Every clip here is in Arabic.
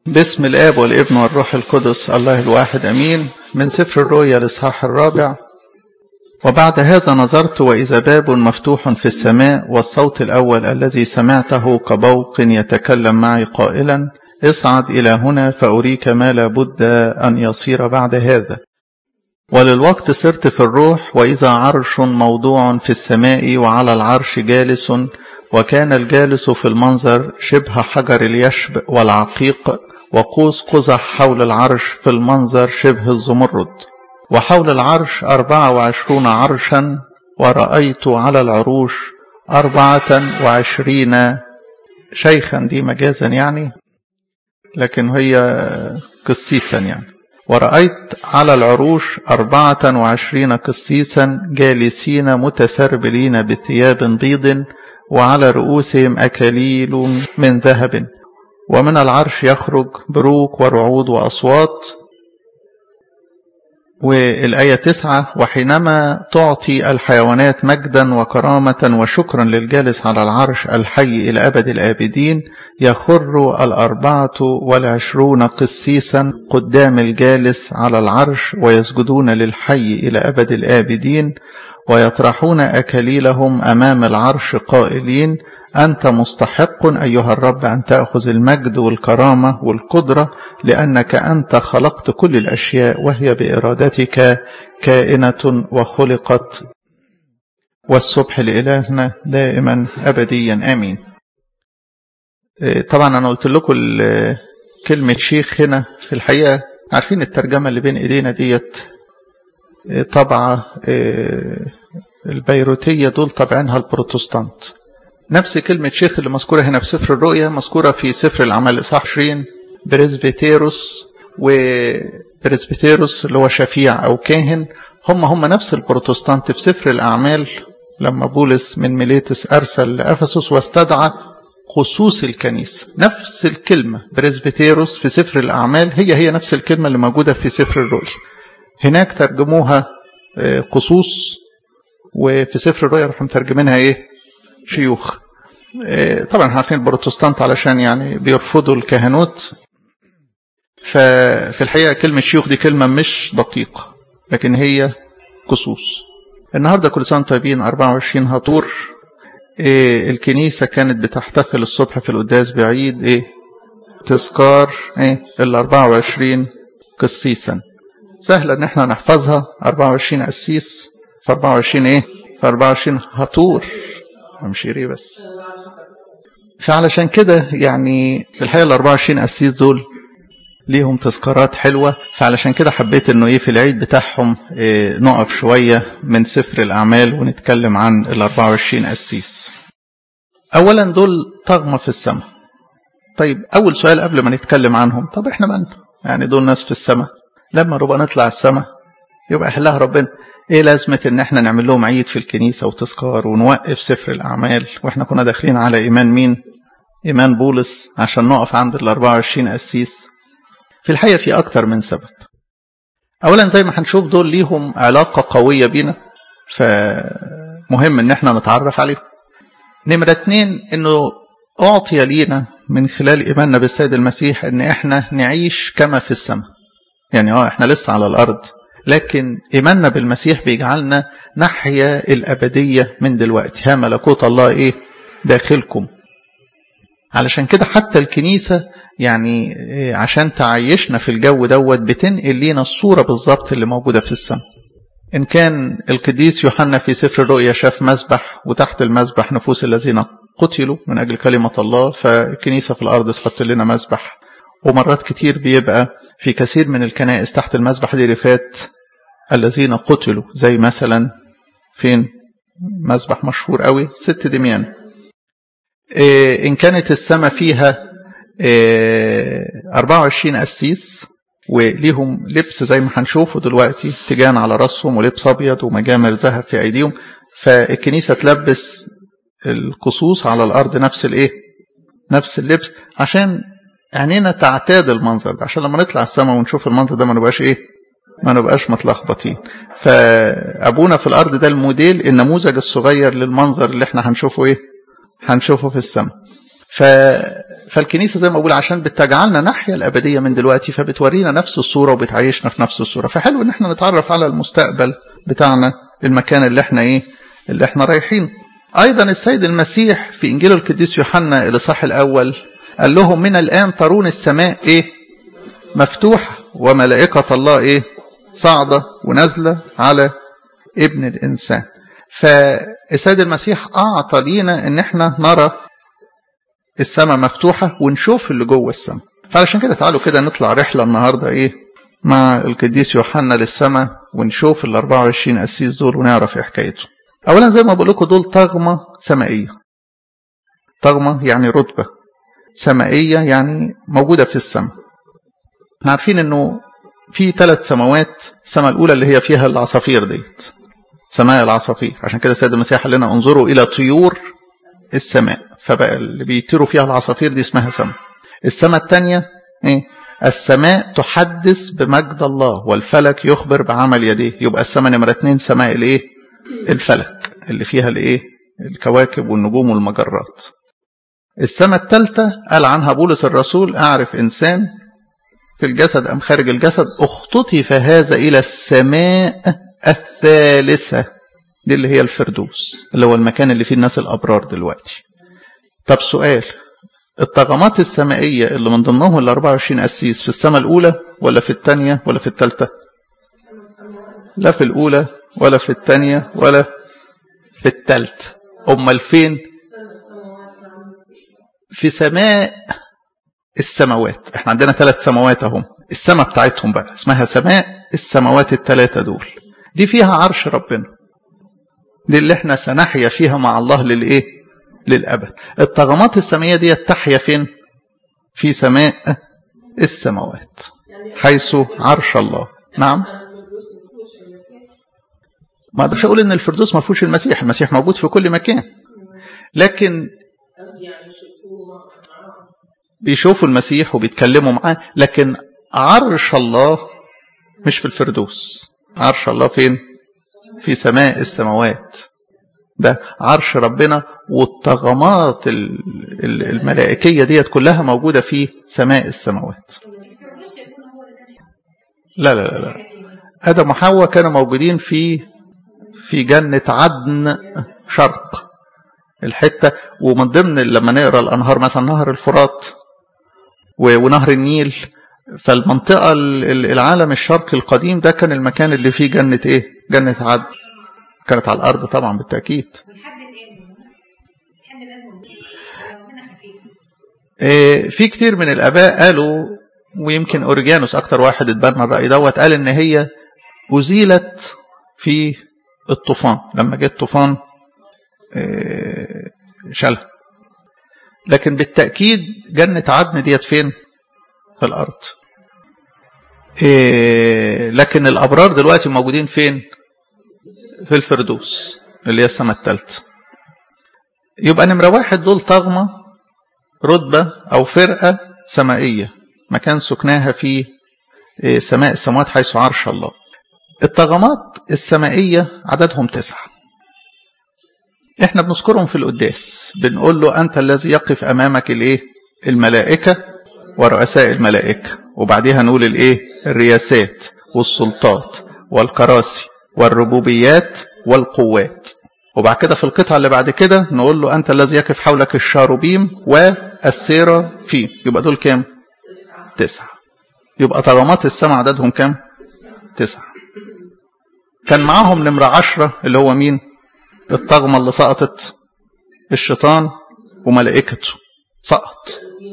باسم الآب والابن والروح القدس الله الواحد أمين. من سفر الرؤيا الإصحاح 4. وبعد هذا نظرت وإذا باب مفتوح في السماء، والصوت الأول الذي سمعته كبوق يتكلم معي قائلا: اصعد إلى هنا فأريك ما لا بد أن يصير بعد هذا. وللوقت سرت في الروح، وإذا عرش موضوع في السماء وعلى العرش جالس، وكان الجالس في المنظر شبه حجر اليشب والعقيق، وقوس قزح حول العرش في المنظر شبه الزمرد، وحول العرش 24 عرشا، ورأيت على العروش 24 شيخا، دي مجازا يعني، لكن هي قسيسا يعني. ورأيت على العروش 24 قسيسا جالسين متسربلين بثياب بيض، وعلى رؤوسهم أكاليل من ذهب، ومن العرش يخرج بروق ورعود وأصوات. والآية 9: وحينما تعطي الحيوانات مجدا وكرامة وشكرا للجالس على العرش الحي إلى أبد الآبدين، يخر 24 قسيسا قدام الجالس على العرش، ويسجدون للحي إلى أبد الآبدين، ويطرحون أكاليلهم أمام العرش قائلين: أنت مستحق أيها الرب أن تأخذ المجد والكرامة والقدرة، لأنك أنت خلقت كل الأشياء، وهي بإرادتك كائنة وخلقت. والسبح لإلهنا دائما أبديا آمين. طبعا أنا قلت لكم كلمة شيخ هنا في الحقيقة، عارفين الترجمة اللي بين إيدينا ديت طبعة البيروتية، دول طبعينها البروتستانت. نفس كلمة شيخ اللي مذكورة هنا في سفر الرؤيا مذكورة في سفر الأعمال إصحاح 20 بريسبيتيروس، وبريسبيتيروس اللي هو شفيع أو كاهن، هم نفس البروتستانت في سفر الأعمال. لما بولس من ميليتس أرسل لأفسس واستدعى خصوص الكنيسة، نفس الكلمة بريسبيتيروس في سفر الأعمال هي نفس الكلمة اللي موجودة في سفر الرؤيا. هناك ترجموها خصوص، وفي سفر الرؤيا راح مترجمينها شيوخ. طبعا عارفين البروتستانت علشان يعني بيرفضوا الكهنوت، ففي الحقيقة كلمة شيوخ دي كلمة مش دقيقة، لكن هي خصوص. النهاردة كل سنة طيبين 24 هطور. الكنيسة كانت بتحتفل الصبح في القداس بعيد تذكار 24 قسيسا. سهلة ان احنا نحفظها، 24 قسيس في 24 في 24 هطور، مشيري بس. فعلشان كده يعني في الحقيقة 24 قسيس دول ليهم تذكارات حلوة، فعلشان كده حبيت انه في العيد بتاعهم نقف شوية من سفر الأعمال ونتكلم عن 24 قسيس. اولا دول طغمة في السماء. طيب اول سؤال قبل ما نتكلم عنهم، طب احنا من يعني دول ناس في السماء، لما نبقى نطلع السماء يبقى احلها ربنا، ايه لازمة ان احنا نعمل لهم عيد في الكنيسة وتذكار ونوقف سفر الأعمال، واحنا كنا داخلين على ايمان مين؟ ايمان بولس، عشان نقف عند 24 قسيس. في الحقيقة في اكتر من سبب. اولا زي ما هنشوف دول ليهم علاقة قوية بينا، فمهم ان احنا نتعرف عليهم. نمرة 2 انه اعطي لينا من خلال ايماننا بالسيد المسيح ان احنا نعيش كما في السماء. يعني احنا لسه على الارض، لكن إيماننا بالمسيح بيجعلنا نحيا الأبدية من دلوقتي. ها ملكوت الله داخلكم. علشان كده حتى الكنيسة يعني عشان تعيشنا في الجو دوت بتنقل لينا الصورة بالظبط اللي موجودة في السماء. إن كان القديس يوحنا في سفر الرؤيا شاف مسبح، وتحت المسبح نفوس الذين قتلوا من أجل كلمة الله، فالكنيسة في الأرض تحط لنا مسبح. ومرات كتير بيبقى في كثير من الكنائس تحت المسبح دي رفات الذين قتلوا، زي مثلا فين مسبح مشهور قوي 6 دميان. إن كانت السماء فيها 24 قسيس وليهم لبس زي ما هنشوفه دلوقتي، تيجان على رأسهم ولبس أبيض ومجامر ذهب في أيديهم، فالكنيسة تلبس القصوص على الأرض نفس اللبس، عشان عينينا تعتاد المنظر ده، عشان لما نطلع السماء ونشوف المنظر ده ما نبقاش متلخبطين. فأبونا في الأرض ده الموديل، النموذج الصغير للمنظر اللي احنا هنشوفه في السماء. فالكنيسة زي ما بقول عشان بتجعلنا نحيا الأبدية من دلوقتي، فبتورينا نفس الصورة وبتعيشنا في نفس الصورة. فحلو ان احنا نتعرف على المستقبل بتاعنا، المكان اللي احنا رايحين. ايضا السيد المسيح في انجيل القديس يوحنا الاصحاح الاول قال لهم من الان ترون السماء مفتوحة وملائكة الله صاعدة ونازلة على ابن الانسان. فالسيد المسيح اعطى لينا ان احنا نرى السماء مفتوحة ونشوف اللي جوه السماء. فعلشان كده تعالوا كده نطلع رحلة النهاردة مع القديس يوحنا للسماء، ونشوف ال 24 قسيس دول ونعرف حكايته. اولا زي ما بقول لكم دول طغمة سمائية. طغمة يعني رتبة، سمائية يعني موجودة في السماء. احنا عارفين انه في 3 سماوات. السماء الاولى اللي هي فيها العصافير ديت، سماء العصافير. عشان كده السيد المسيح قال لنا انظروا الى طيور السماء، فبقى اللي بيطيروا فيها العصافير دي اسمها سماء. السماء الثانية السماء تحدث بمجد الله والفلك يخبر بعمل يديه. يبقى السماء نمرة 2 سماء الفلك اللي فيها الكواكب والنجوم والمجرات. السماء الثالثة قال عنها بولس الرسول أعرف إنسان في الجسد أم خارج الجسد اختطف هذا إلى السماء الثالثة، دي اللي هي الفردوس، اللي هو المكان اللي فيه الناس الأبرار دلوقتي. طب سؤال، الطغمات السمائية اللي من ضمنهم ال 24 قسيس في السماء الأولى ولا في الثانية ولا في الثالثة؟ لا في الأولى ولا في الثانية ولا في الثالثة. أمال فين؟ في سماء السماوات. احنا عندنا 3 سماوات اهم، السماء بتاعتهم بقى اسمها سماء السماوات ال3 دول. دي فيها عرش ربنا، دي اللي احنا سنحيا فيها مع الله للأبد. الطغمات السمائية دي تحيا فين؟ في سماء السماوات حيث عرش الله. نعم، ما اقدرش اقول ان الفردوس ما فيهوش المسيح. المسيح موجود في كل مكان، لكن بيشوفوا المسيح وبيتكلموا معاه. لكن عرش الله مش في الفردوس. عرش الله فين؟ في سماء السماوات، ده عرش ربنا. والطغمات الملائكية ديت كلها موجودة في سماء السماوات. لا لا لا، آدم وحواء كانوا موجودين في جنة عدن شرق الحتة. ومن ضمن لما نقرأ الأنهار مثلا نهر الفرات ونهر النيل، فالمنطقة العالم الشرقي القديم ده كان المكان اللي فيه جنة جنة عدن. كانت على الأرض طبعا بالتأكيد. في كتير من الآباء قالوا، ويمكن أوريجانوس أكتر واحد اتبنى الرأي دوت، قال إن هي أزيلت في الطوفان لما جه الطوفان شالها. لكن بالتأكيد جنة عدن ديت فين؟ في الأرض. لكن الأبرار دلوقتي موجودين فين؟ في الفردوس اللي هي السماء الثالثة. يبقى نمرة 1 دول طغمة، رتبة أو فرقة سمائية مكان سكناها في سماء السماوات حيث عرش الله. الطغمات السمائية عددهم 9. احنا بنذكرهم في القداس، بنقول له أنت الذي يقف أمامك الملائكة ورؤساء الملائكة، وبعديها نقول الرياسات والسلطات والكراسي والربوبيات والقوات. وبعد كده في القطعة اللي بعد كده نقول له أنت الذي يقف حولك الشاروبيم والسيرافيم. يبقى دول كام؟ 9. يبقى طغمات السماء عددهم كام؟ 9. كان معاهم نمرة 10 اللي هو مين؟ الطغمة اللي سقطت، الشيطان وملائكته سقط،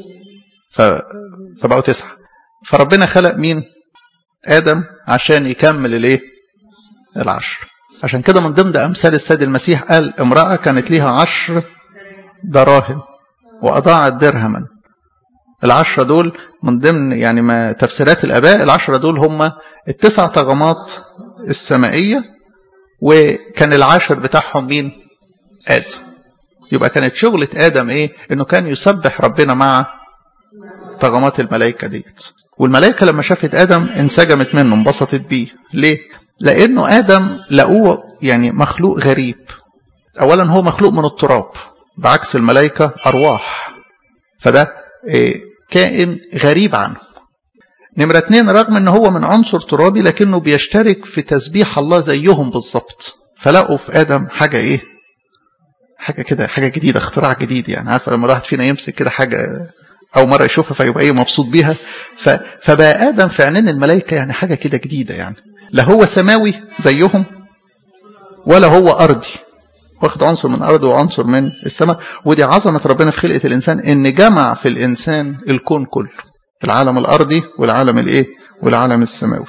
فبقوا 9. فربنا خلق مين؟ آدم عشان يكمل 10. عشان كده من ضمن أمثال السيد المسيح قال امرأة كانت ليها 10 دراهم وأضاعت درهما. 10 دول من ضمن ما تفسيرات الآباء. 10 دول هم 9 طغمات السمائية، وكان 10 بتاعهم مين؟ آدم. يبقى كانت شغلة آدم إنه كان يسبح ربنا مع طغمات الملائكة ديت. والملائكة لما شافت آدم انسجمت منه، انبسطت بيه. ليه؟ لأنه آدم لقوه مخلوق غريب. أولا هو مخلوق من التراب بعكس الملائكة أرواح، فده كائن غريب عنه. نمرة 2 رغم ان هو من عنصر ترابي لكنه بيشترك في تسبيح الله زيهم بالظبط. فلقوا في آدم حاجة حاجة كده، حاجة جديدة، اختراع جديد. يعني عارف لما الواحد فينا يمسك كده حاجة أول مرة يشوفها فيبقى مبسوط بيها. فبقى آدم في عينين الملائكة يعني حاجة كده جديدة. يعني لا هو سماوي زيهم ولا هو أرضي، واخد عنصر من الأرض وعنصر من السماء. ودي عظمة ربنا في خلقة الإنسان، إن جمع في الإنسان الكون كله، العالم الأرضي والعالم والعالم السماوي.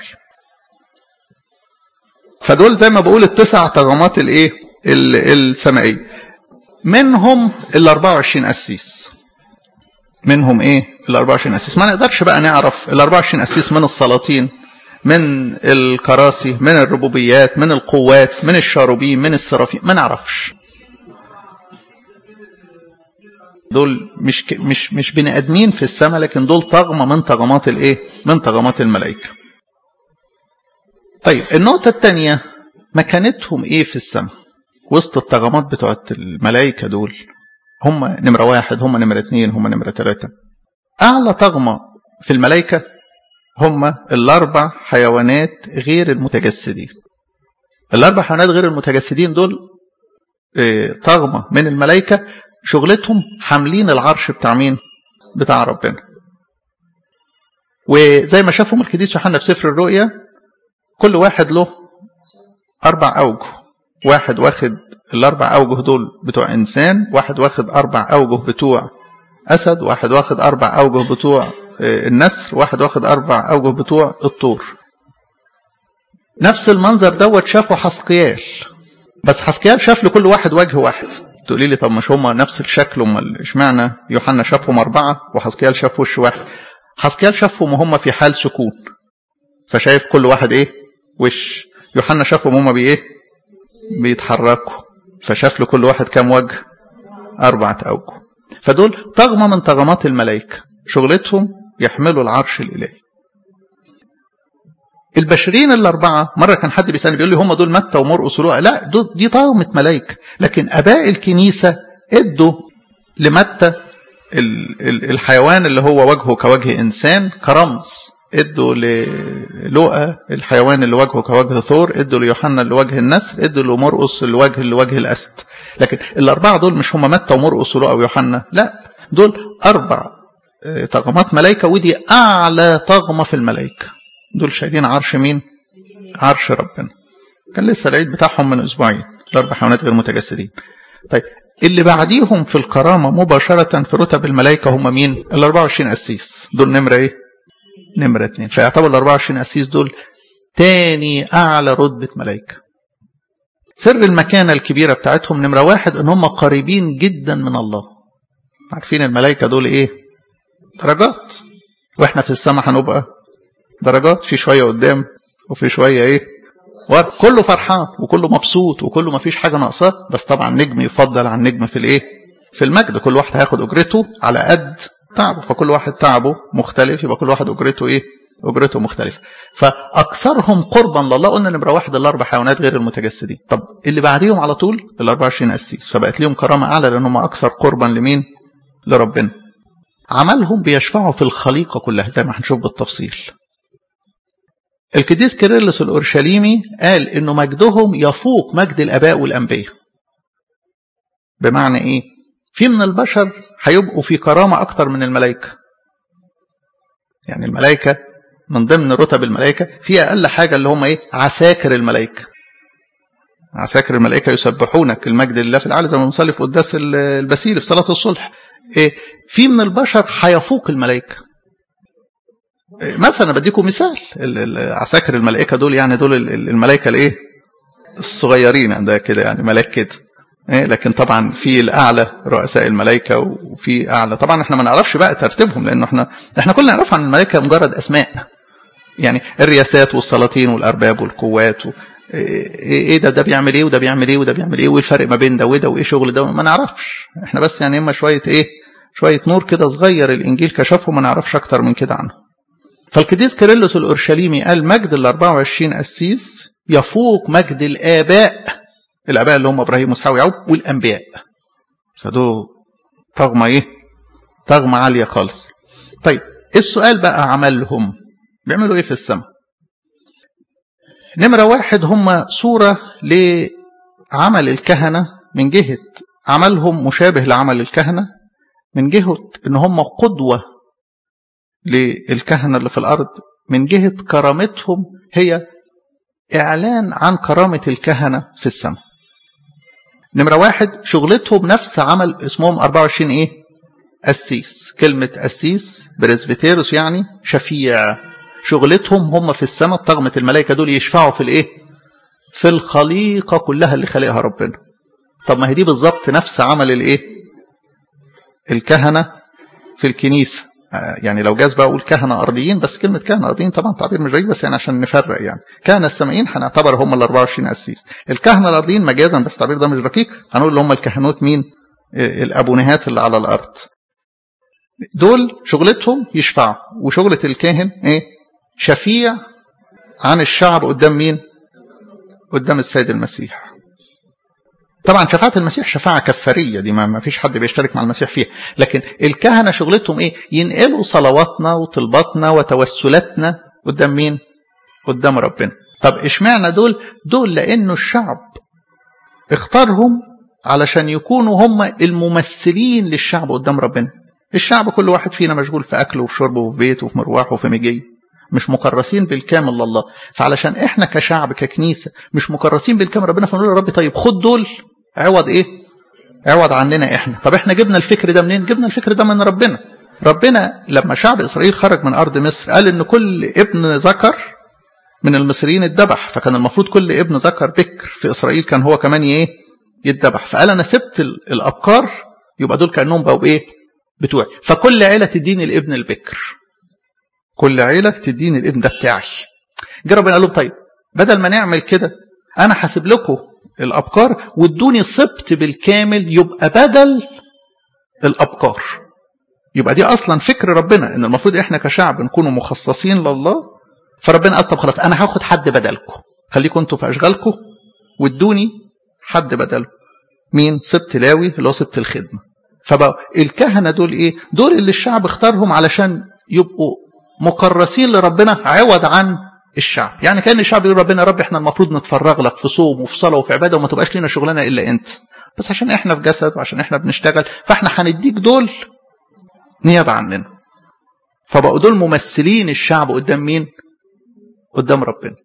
فدول زي ما بقول ال9 طغمات السمائية. منهم ال24 قسيس. منهم ال24 قسيس. ما نقدرش بقى نعرف ال24 قسيس من السلاطين، من الكراسي، من الربوبيات، من القوات، من الشاروبين، من السرافين، ما نعرفش. دول مش بني ادمين في السماء، لكن دول طغمه من طغمات من طغمات الملائكه. طيب النقطه الثانيه، مكانتهم في السماء وسط الطغمات بتوعت الملائكه دول؟ هم نمره 1، هم نمره 2، هم نمره 3. اعلى طغمه في الملائكه هم ال4 حيوانات غير المتجسدين. ال4 حيوانات غير المتجسدين دول طغمه من الملائكه، شغلتهم حاملين العرش بتاع مين؟ بتاع ربنا. وزي ما شافهم القديس يوحنا في سفر الرؤيا، كل واحد له 4 أوجه. واحد واخد ال4 أوجه دول بتوع إنسان، واحد واخد 4 أوجه بتوع أسد، واحد واخد 4 أوجه بتوع النسر، واحد واخد 4 أوجه بتوع الطور. نفس المنظر دوت شافه حسقيال، بس حسقيال شاف لكل واحد وجه واحد. تقولي لي طب مش هم نفس الشكل؟ امال اشمعنى يوحنا شافهم 4 وحسقيال شاف وش واحد؟ حسقيال شافهم وهم في حال سكون، فشايف كل واحد وش. يوحنا شافهم هم بيتحركوا، فشاف لكل واحد كام وجه؟ 4 أوجه. فدول طغمة من طغمات الملائكة، شغلتهم يحملوا العرش الإلهي. البشرين ال4، مرة كان حد بيسألني بيقول لي هم دول متى ومرقس ولوقا؟ لا، دي طغمة ملائكة. لكن آباء الكنيسة ادوا لمتى الحيوان اللي هو وجهه كوجه إنسان كرمز، ادوا للوقا الحيوان اللي وجهه كوجه ثور، ادوا ليوحنا اللي وجه النسر، ادوا لمرقس اللي وجه الأسد. لكن ال4 دول مش هم متى ومرقس ولوقا ويوحنا، لا، دول 4 طغمات ملائكة، ودي أعلى طغمة في الملائكة. دول شايلين عرش مين؟ عرش ربنا. كان لسه العيد بتاعهم من أسبوعين، ال4 حيوانات غير متجسدين. طيب اللي بعديهم في الكرامة مباشرة في رتب الملائكة هم مين؟ ال24 قسيس. دول نمرة نمرة 2. فيعتبر ال24 قسيس دول تاني أعلى رتبة ملائكة. سر المكانة الكبيرة بتاعتهم نمرة 1 ان هم قريبين جدا من الله. عارفين الملائكة دول درجات، واحنا في السماء هنبقى درجات، في شوية قدام وفي شوية كله فرحان وكله مبسوط وكله ما فيش حاجة ناقصة. بس طبعا نجم يفضل عن نجم في المجد. كل واحد هياخد أجرته على قد تعبه، فكل واحد تعبه مختلف، يبقى كل واحد أجرته أجرته مختلفة. فأكثرهم قربا لله قلنا نمرة 1 ال4 حيوانات غير المتجسدين. طب اللي بعديهم على طول ال24 قسيس، فبقت ليهم كرامة أعلى لأنهم أكثر قربا لمين؟ لربنا. عملهم بيشفعوا في الخليقة كلها زي ما هنشوف بالتفصيل. القديس كيرلس الأورشليمي قال إنه مجدهم يفوق مجد الآباء والأنبياء. بمعنى في من البشر هيبقوا في كرامة أكتر من الملائكة. يعني الملائكة من ضمن رتب الملائكة في أقل حاجة اللي هم عساكر الملائكة. عساكر الملائكة يسبحونك المجد لله في الأعلى، زي ما بنصلي في قداس البسيل في صلاة الصلح. في من البشر هيفوق الملائكة. مثلا بديكم مثال، عساكر الملائكة دول يعني دول الملائكة الصغيرين عندها كده، يعني ملاك كده. لكن طبعا في الأعلى رؤساء الملائكة، وفي أعلى طبعا احنا ما نعرفش بقى ترتيبهم، لأنه احنا كلنا نعرف عن الملائكة مجرد أسماء، يعني الرياسات والسلاطين والأرباب والقوات ده بيعمل وده بيعمل وده بيعمل والفرق ما بين ده وده وايه شغل ده ما نعرفش احنا. بس يعني اما شوية نور كده صغير الإنجيل كشفه، ما نعرفش أكتر من كده عنه. فالقديس كيرلس الأورشليمي قال مجد ال24 قسيس يفوق مجد الآباء اللي هم إبراهيم وإسحاق ويعقوب والأنبياء. فدول طغمة طغمة عالية خالص. طيب السؤال بقى، عملهم بيعملوا ايه في السماء؟ نمرة واحد، هم صورة لعمل الكهنة من جهة عملهم مشابه لعمل الكهنة، من جهة ان هم قدوة للكهنة اللي في الارض، من جهة كرامتهم هي اعلان عن كرامة الكهنة في السماء. نمرة واحد، شغلتهم نفس عمل اسمهم 24 ايه؟ قسيس. كلمة قسيس بريسبيتيروس يعني شفيع. شغلتهم هم في السماء طغمة الملائكة دول يشفعوا في الايه؟ في الخليقة كلها اللي خلقها ربنا. طب ما هي دي بالظبط نفس عمل الايه؟ الكهنة في الكنيسة. يعني لو جاز بقى اقول كهنة ارضيين، بس كلمة كهنة ارضيين طبعا تعبير مش رقيق، بس يعني عشان نفرق، يعني كهنة السمائيين هنعتبر هم ال 24 قسيس. الكهنة الارضيين مجازا، بس التعبير ده مش رقيق، هنقول اللي هم الكهنوت مين؟ الابونهات اللي على الارض. دول شغلتهم يشفعوا، وشغلة الكاهن ايه؟ شفيع عن الشعب قدام مين؟ قدام السيد المسيح. طبعا شفاعة المسيح شفاعة كفارية، دي ما فيش حد بيشترك مع المسيح فيها، لكن الكهنة شغلتهم ايه؟ ينقلوا صلواتنا وطلباتنا وتوسلاتنا قدام مين؟ قدام ربنا. طب اشمعنى دول لانه الشعب اختارهم علشان يكونوا هم الممثلين للشعب قدام ربنا. الشعب كل واحد فينا مشغول في اكله وفي شربه وفي بيته وفي مروحه وفي مجيه، مش مكرسين بالكامل لله. فعلشان احنا كشعب ككنيسة مش مكرسين بالكامل ربنا، فنقول يا رب طيب خد دول عوض ايه؟ عوض عننا احنا. طب احنا جبنا الفكر ده منين؟ جبنا الفكر ده من ربنا. ربنا لما شعب اسرائيل خرج من ارض مصر قال ان كل ابن ذكر من المصريين اتذبح، فكان المفروض كل ابن ذكر بكر في اسرائيل كان هو كمان ايه؟ يتذبح. فقال انا سبت الابكار، يبقى دول كانهم بقوا بايه؟ بتوعي. فكل عيله تديني الابن البكر، كل عيله تديني الابن ده بتاعي. جه ربنا قال لهم طيب بدل ما نعمل كده انا حاسب لكم الابكار وادوني سبط بالكامل يبقى بدل الابكار. يبقى دي اصلا فكر ربنا ان المفروض احنا كشعب نكونوا مخصصين لله. فربنا قال طب خلاص انا هاخد حد بدلكم، خليكم انتوا في اشغالكم وادوني حد بدله. مين؟ سبط لاوي اللي هو سبط الخدمه. فبقى الكهنه دول ايه؟ دول اللي الشعب اختارهم علشان يبقوا مكرسين لربنا عوض عن الشعب. يعني كان الشعب يقول ربنا يا رب احنا المفروض نتفرغ لك في صوم وفي صلاه وفي عباده وما تبقاش لنا شغلانه الا انت، بس عشان احنا في جسد وعشان احنا بنشتغل فاحنا هنديك دول نيابه عننا. فبقوا دول ممثلين الشعب قدام مين؟ قدام ربنا.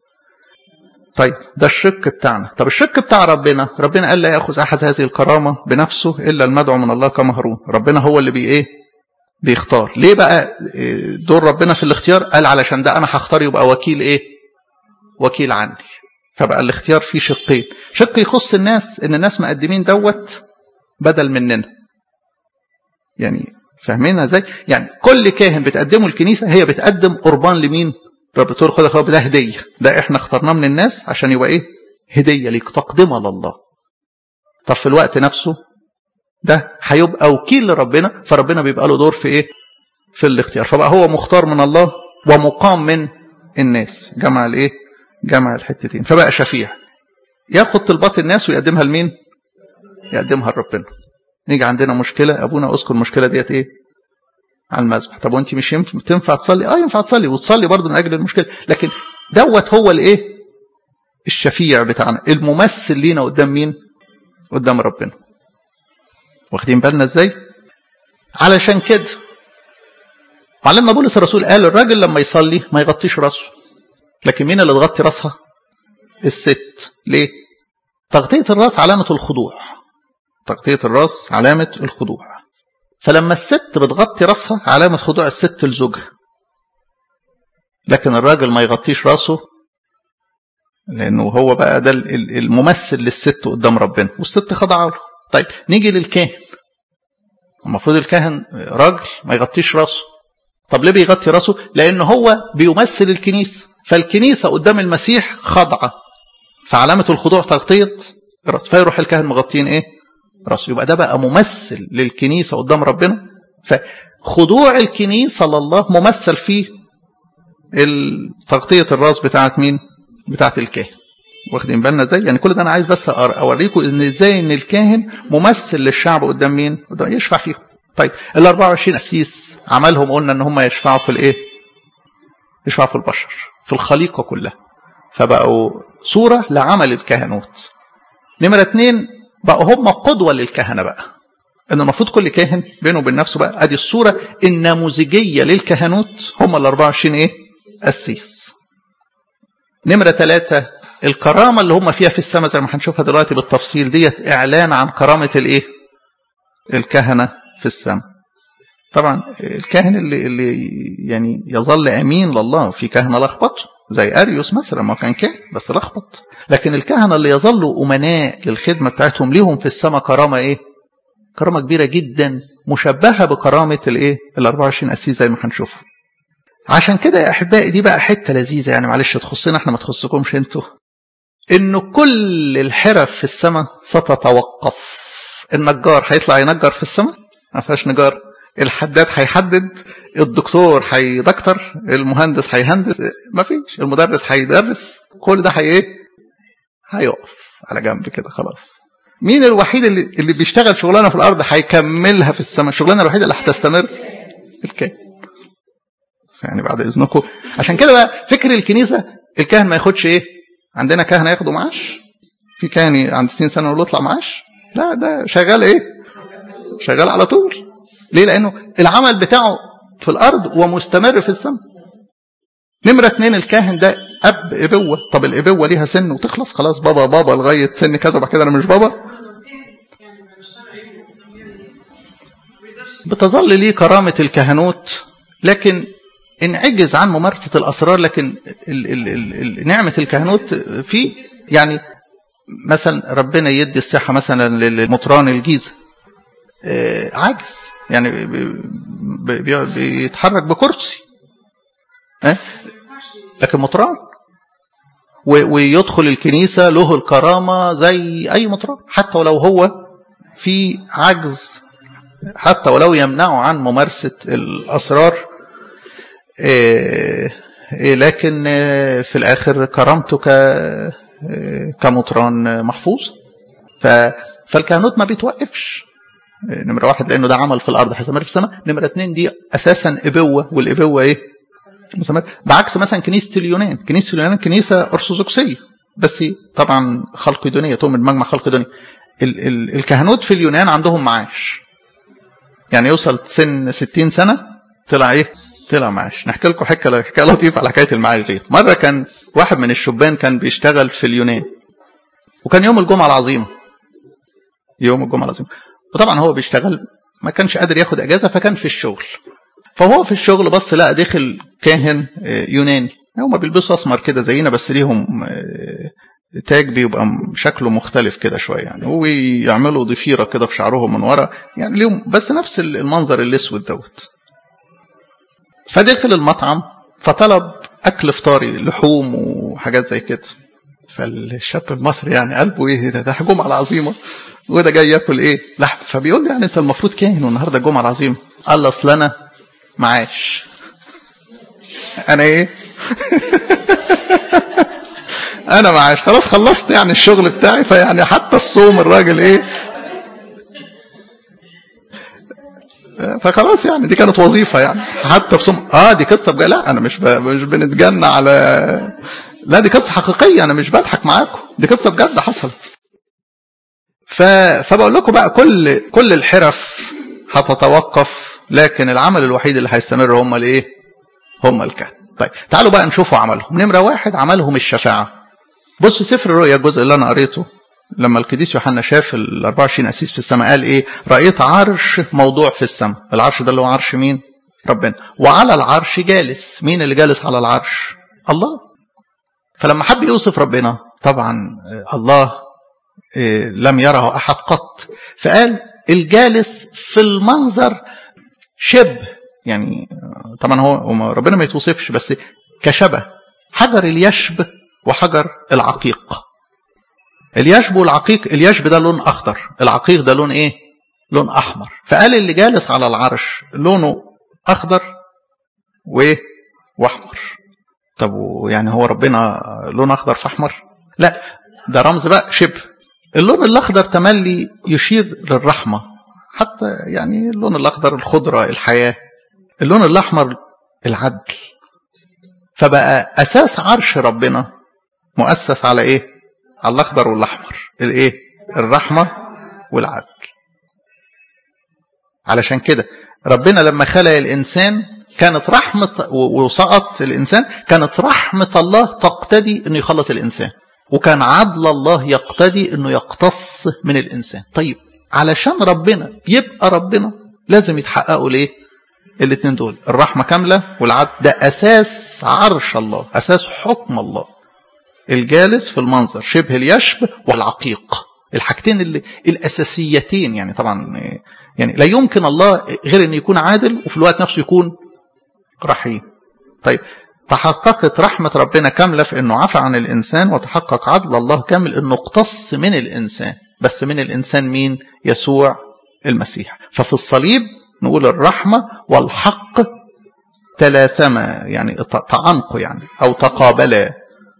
طيب ده الشق بتاعنا. طب الشق بتاع ربنا، ربنا قال لا ياخذ احد هذه الكرامه بنفسه الا المدعو من الله كمهرون. ربنا هو اللي ايه؟ بيختار. ليه بقى دور ربنا في الاختيار؟ قال علشان ده انا هختار يبقى وكيل ايه؟ وكيل عني. فبقى الاختيار فيه شقين، شق يخص الناس ان الناس مقدمين دوت بدل مننا. يعني فاهمينها ازاي؟ يعني كل كاهن بتقدمه الكنيسه هي بتقدم قربان لمين؟ رب تقول خد ده هديه، ده احنا اخترناه من الناس عشان يبقى ايه؟ هديه ليك تقدمها لله. طب في الوقت نفسه ده هيبقى وكيل لربنا، فربنا بيبقى له دور في ايه؟ في الاختيار. فبقى هو مختار من الله ومقام من الناس. جمع الايه؟ جمع الحتتين. فبقى شفيع ياخد طلبات الناس ويقدمها لمين؟ يقدمها لربنا. نيجي عندنا مشكله، ابونا اذكر المشكله ديت ايه؟ على المذبح. طب وانت مش تنفع تصلي؟ ينفع تصلي وتصلي برضه من اجل المشكله، لكن دوت هو الايه؟ الشفيع بتاعنا، الممثل لينا قدام مين؟ قدام ربنا. واخدين بالنا ازاي؟ علشان كده معلمنا بولس الرسول قال الراجل لما يصلي ما يغطيش راسه، لكن مين اللي تغطي راسها؟ الست. ليه؟ تغطية الراس علامة الخضوع. تغطية الراس علامة الخضوع. فلما الست بتغطي راسها علامة خضوع الست لزوجها، لكن الراجل ما يغطيش راسه لأنه هو بقى ده الممثل للست قدام ربنا، والست خضعه له. طيب نيجي للكاهن. المفروض الكاهن راجل ما يغطيش راسه. طب ليه بيغطي راسه؟ لأنه هو بيمثل الكنيسة، فالكنيسة قدام المسيح خضعة، فعلامة الخضوع تغطية الراس، فيروح الكاهن مغطين ايه؟ راسه. يبقى ده بقى ممثل للكنيسة قدام ربنا. فخضوع الكنيسة لله ممثل فيه تغطية الراس بتاعت مين؟ بتاعت الكاهن. واخدين بالنا ازاي؟ يعني كل ده انا عايز بس اوريكم ان ازاي ان الكاهن ممثل للشعب قدام مين؟ قدام يشفع فيهم. طيب ال 24 قسيس عملهم قلنا ان هم يشفعوا في الايه؟ يشفعوا في البشر، في الخليقة كلها، فبقوا صورة لعمل الكهنوت. نمرة 2 بقوا هم قدوة للكهنة بقى، ان المفروض كل كاهن بينه وبين نفسه بقى ادي الصورة النموذجية للكهنوت هم ال 24 ايه؟ قسيس. نمرة 3 الكرامة اللي هم فيها في السماء زي ما هنشوفها دلوقتي بالتفصيل ديت اعلان عن كرامة الايه؟ الكهنة في السماء. طبعا الكاهن اللي يعني يظل امين لله، في كهنة لخبطوا زي اريوس مثلا، ما كان كاهن بس لخبط، لكن الكهنة اللي يظلوا امناء للخدمة بتاعتهم ليهم في السماء كرامة ايه؟ كرامة كبيرة جدا مشبهة بكرامة الايه؟ ال 24 قسيس زي ما هنشوف. عشان كده يا احبائي دي بقى حتة لذيذة، يعني معلش تخصنا احنا ما تخصكمش انتوا، انه كل الحرف في السماء ستتوقف. النجار هيطلع ينجر في السماء ما فيهاش نجار، الحداد هيحدد، الدكتور هيدكتر، المهندس هيهندس، ما فيش، المدرس هيدرس، كل ده هيقف على جنب كده خلاص. مين الوحيد اللي بيشتغل شغلانه في الارض هيكملها في السماء؟ الشغلانه الوحيده اللي هتستمر الكاهن. يعني بعد اذنكم، عشان كده بقى فكر الكنيسه الكاهن ما ياخدش ايه؟ عندنا كاهنه ياخدوا معاش؟ في كاهن عند 60 سنه ولا يطلع معاش؟ لا، ده شغال ايه؟ شغال على طول. ليه؟ لانه العمل بتاعه في الارض ومستمر في السماء. نمرة 2 الكاهن ده اب ابوه. طب الابوه ليها سن وتخلص خلاص، بابا لغايه سن كذا وبعد كده انا مش بابا. بتظل ليه كرامه الكهنوت، لكن ان عجز عن ممارسه الاسرار، لكن نعمه الكهنوت فيه. يعني مثلا ربنا يدي الصحه مثلا للمطران الجيزه، عاجز يعني بيتحرك بكرسي، لكن مطران ويدخل الكنيسة له الكرامة زي أي مطران، حتى ولو هو في عجز، حتى ولو يمنعه عن ممارسة الأسرار، لكن في الآخر كرامته كمطران محفوظ. فالكهنوت ما بيتوقفش. نمرة 1 لأنه ده عمل في الأرض هيستمر في السماء. نمرة 2 دي أساسا إبوة، والإبوة إيه؟ مستمر. بعكس مثلا كنيسة اليونان. كنيسة اليونان كنيسة أرثوذكسية بس طبعا خلقدونية، تؤمن بمجمع خلقدوني. الكهنوت في اليونان عندهم معاش، يعني يوصل سن 60 سنة طلع إيه؟ طلع معاش. نحكي لكم حكاية لطيفة على حكاية المعاش دي. مرة كان واحد من الشبان كان بيشتغل في اليونان، وكان يوم الجمعة العظيمة، يوم الجمعة العظيمة، وطبعا هو بيشتغل ما كانش قادر ياخد اجازه، فكان في الشغل. فهو في الشغل بص لقى داخل كاهن يوناني، هم بيلبسوا اسمر كده زينا بس ليهم تاج بيبقى شكله مختلف كده شويه يعني، ويعملوا ضفيره كده في شعرهم من ورا، يعني ليهم بس نفس المنظر الاسود دوت. فدخل المطعم فطلب اكل فطاري، لحوم وحاجات زي كده. فالشاب المصري يعني قلبه ايه ده جمعه العظيمه وده جاي ياكل ايه؟ لحم. فبيقول لي يعني انت المفروض كاهن والنهارده الجمعه العظيمه. قال له اصل انا معاش. انا ايه؟ انا معاش، خلاص خلصت يعني الشغل بتاعي، فيعني حتى الصوم الراجل ايه؟ فخلاص يعني دي كانت وظيفه يعني حتى في صوم. دي قصه بقى، لا انا مش بنتجنى على، لا دي قصه حقيقيه، انا مش بضحك معاكم، دي قصه بجد حصلت. فبقول لكم بقى كل الحرف هتتوقف، لكن العمل الوحيد اللي هيستمر هم الايه؟ هم الكهنة. طيب تعالوا بقى نشوفوا عملهم. نمرة 1 عملهم الشفاعة. بصوا سفر الرؤيا الجزء اللي انا قريته، لما القديس يوحنا شاف ال 24 قسيس في السماء قال ايه؟ رأيت عرش موضوع في السماء. العرش ده اللي هو عرش مين؟ ربنا. وعلى العرش جالس. مين اللي جالس على العرش؟ الله. فلما حب يوصف ربنا، طبعا الله لم يره أحد قط، فقال الجالس في المنظر شبه، يعني طبعا هو ربنا ما يتوصفش بس كشبه حجر اليشب وحجر العقيق. اليشب والعقيق، اليشب ده لون أخضر، العقيق ده لون إيه؟ لون أحمر. فقال اللي جالس على العرش لونه أخضر وأحمر. طب يعني هو ربنا لون أخضر في أحمر؟ لا، ده رمز بقى شبه. اللون الأخضر تملي يشير للرحمة، حتى يعني اللون الأخضر الخضرة الحياة، اللون الأحمر العدل. فبقى أساس عرش ربنا مؤسس على إيه؟ على الأخضر والأحمر، الإيه؟ الرحمة والعدل. علشان كده ربنا لما خلق الإنسان كانت رحمة، وسقط الإنسان، كانت رحمة الله تقتدي أنه يخلص الإنسان، وكان عدل الله يقتدي أنه يقتص من الإنسان. طيب علشان ربنا يبقى ربنا لازم يتحققوا ليه الاثنين دول، الرحمة كاملة والعدل. ده أساس عرش الله، أساس حكم الله، الجالس في المنظر شبه اليشب والعقيق، الحاجتين اللي الأساسيتين. يعني طبعا يعني لا يمكن الله غير أن يكون عادل وفي الوقت نفسه يكون رحيم. طيب تحققت رحمة ربنا كاملة في أنه عفى عن الإنسان، وتحقق عدل الله كامل أنه اقتص من الإنسان. بس من الإنسان مين؟ يسوع المسيح. ففي الصليب نقول الرحمة والحق تلاثما، يعني تعنقوا يعني أو تقابلا.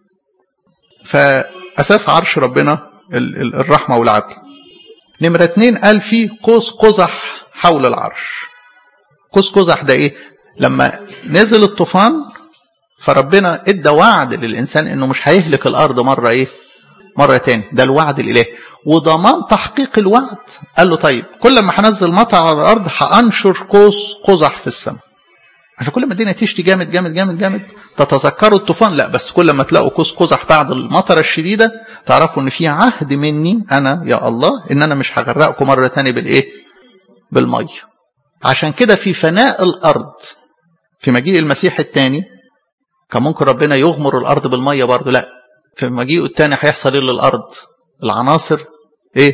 فأساس عرش ربنا الرحمة والعدل. نمرة 2 قال فيه قوس قزح حول العرش. قوس قزح ده إيه؟ لما نزل الطوفان فربنا ادى وعد للإنسان إنه مش هيهلك الأرض مرة إيه؟ مرة تاني. ده الوعد الإلهي، وضمان تحقيق الوعد قال له طيب كل ما هنزل مطر على الأرض هأنشر قوس قزح في السماء، عشان كل ما الدنيا تشتي جامد جامد جامد جامد تتذكروا الطوفان. لا، بس كل ما تلاقوا قوس قزح بعد المطر الشديدة تعرفوا ان في عهد مني انا يا الله ان انا مش هغرقكم مرة تاني بالايه؟ بالمية. عشان كده في فناء الارض في مجيء المسيح الثاني كان ممكن ربنا يغمر الارض بالمية برضه، لا، في مجيء الثاني هيحصل ايه للارض؟ العناصر ايه؟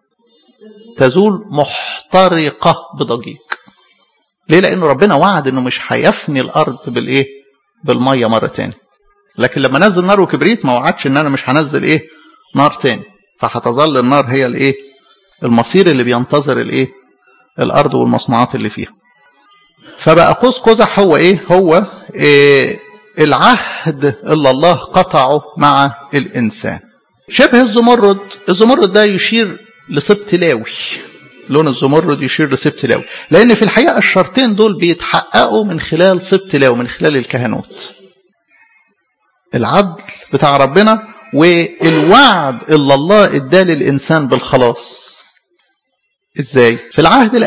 تزول محترقة بضجيج. ليه؟ لأنه ربنا وعد أنه مش هيفني الأرض بالإيه؟ بالمية مرة تاني. لكن لما نزل نار وكبريت ما وعدش أن أنا مش هنزل إيه؟ نار تاني. فهتظل النار هي الإيه؟ المصير اللي بينتظر الإيه؟ الأرض والمصنوعات اللي فيها. فبقى قوس قزح هو إيه؟ هو إيه؟ العهد اللي الله قطعه مع الإنسان. شبه الزمرد. الزمرد ده يشير لسبط لاوي، لون الزمرد يشير لسبط لاوي، لأن في الحقيقة الشرطين دول بيتحققوا من خلال سبط لاوي، من خلال الكهنوت. العدل بتاع ربنا والوعد اللي الله اداه للإنسان بالخلاص. ازاي؟ في العهد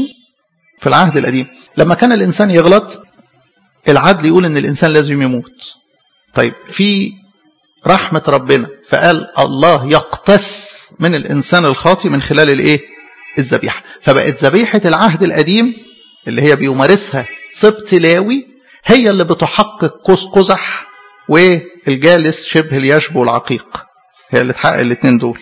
القديم لما كان الإنسان يغلط العدل يقول ان الإنسان لازم يموت. طيب في رحمة ربنا فقال الله يقتص من الإنسان الخاطئ من خلال الايه؟ الذبيحة. فبقت ذبيحة العهد القديم اللي هي بيمارسها سبط لاوي هي اللي بتحقق قوس قزح والجالس شبه اليشب والعقيق، هي اللي تحقق الاثنين دول،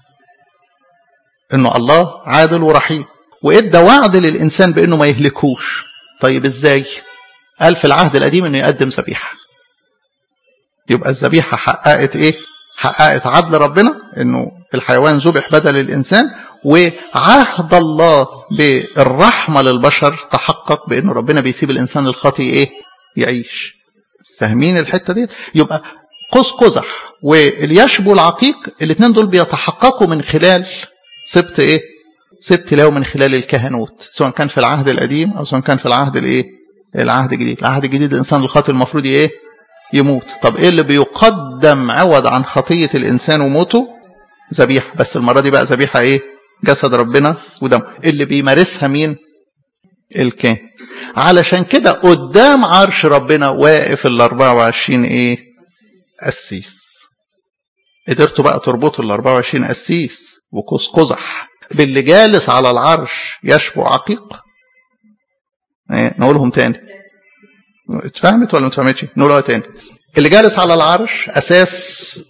انه الله عادل ورحيم وادى وعد للإنسان بانه ما يهلكوش. طيب ازاي؟ قال في العهد القديم انه يقدم ذبيحة. يبقى الذبيحة حققت ايه؟ حققت عدل ربنا انه الحيوان ذبح بدل الانسان، وعهد الله بالرحمة للبشر تحقق بانه ربنا بيسيب الانسان الخاطئ ايه؟ يعيش. فاهمين الحتة دي؟ يبقى قوس قزح واليشب والعقيق الاثنين دول بيتحققوا من خلال سبط ايه؟ سبط لاوي، من خلال الكهنوت، سواء كان في العهد القديم او سواء كان في العهد الايه؟ العهد الجديد. العهد الجديد الانسان الخاطئ المفروض ايه؟ يموت. طب ايه اللي بيقدم عوض عن خطية الانسان وموته؟ ذبيحة، بس المرة دي بقى ذبيحة ايه؟ جسد ربنا ودم، اللي بيمارسها مين؟ الكاهن. علشان كده قدام عرش ربنا واقف 24 ايه؟ قسيس. قدرتوا بقى تربطوا 24 قسيس وقوس قزح باللي جالس على العرش يشبه عقيق؟ ايه نقولهم تاني؟ اتفهمت ولا ما اتفهمتش؟ نقولها تاني. اللي جالس على العرش اساس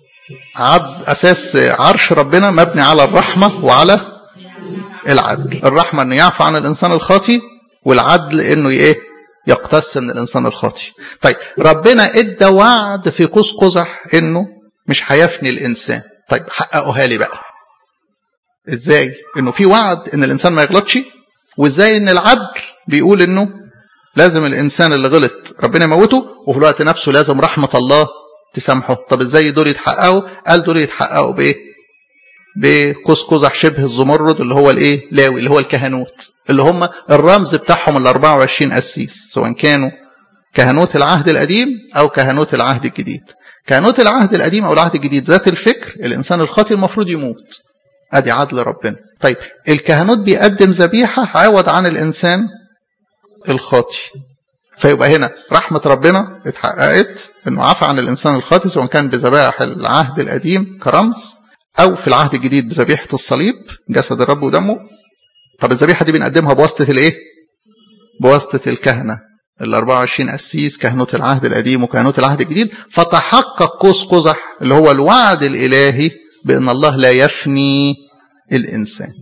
عرش ربنا مبني على الرحمة وعلى العدل. الرحمة انه يعفو عن الانسان الخاطئ، والعدل انه ايه؟ يقتص من الانسان الخاطئ. طيب ربنا ادى وعد في قوس قزح انه مش هيفني الانسان. طيب حققوها لي بقى ازاي؟ انه في وعد ان الانسان ما يغلطش، وازاي ان العدل بيقول انه لازم الانسان اللي غلط ربنا يموته، وفي الوقت نفسه لازم رحمة الله تسامحه. طب ازاي دول يتحققوا؟ قال دول يتحققوا بايه؟ بقوس قزح شبه الزمرد اللي هو الايه لاوي اللي هو الكهنوت اللي هم الرمز بتاعهم ال 24 قسيس، سواء كانوا كهنوت العهد القديم او كهنوت العهد الجديد. كهنوت العهد القديم او العهد الجديد ذات الفكر، الانسان الخاطئ المفروض يموت، ادي عدل ربنا. طيب الكهنوت بيقدم ذبيحه عوض عن الانسان الخاطئ، فيبقى هنا رحمه ربنا اتحققت انه عفى عن الانسان الخاطئ سواء كان بذبائح العهد القديم كرمز او في العهد الجديد بذبيحه الصليب جسد الرب ودمه. طب الذبيحه دي بنقدمها بواسطه الايه؟ بواسطه الكهنه ال 24 قسيس، كهنوت العهد القديم وكهنوت العهد الجديد. فتحقق قوس قزح اللي هو الوعد الالهي بان الله لا يفني الانسان.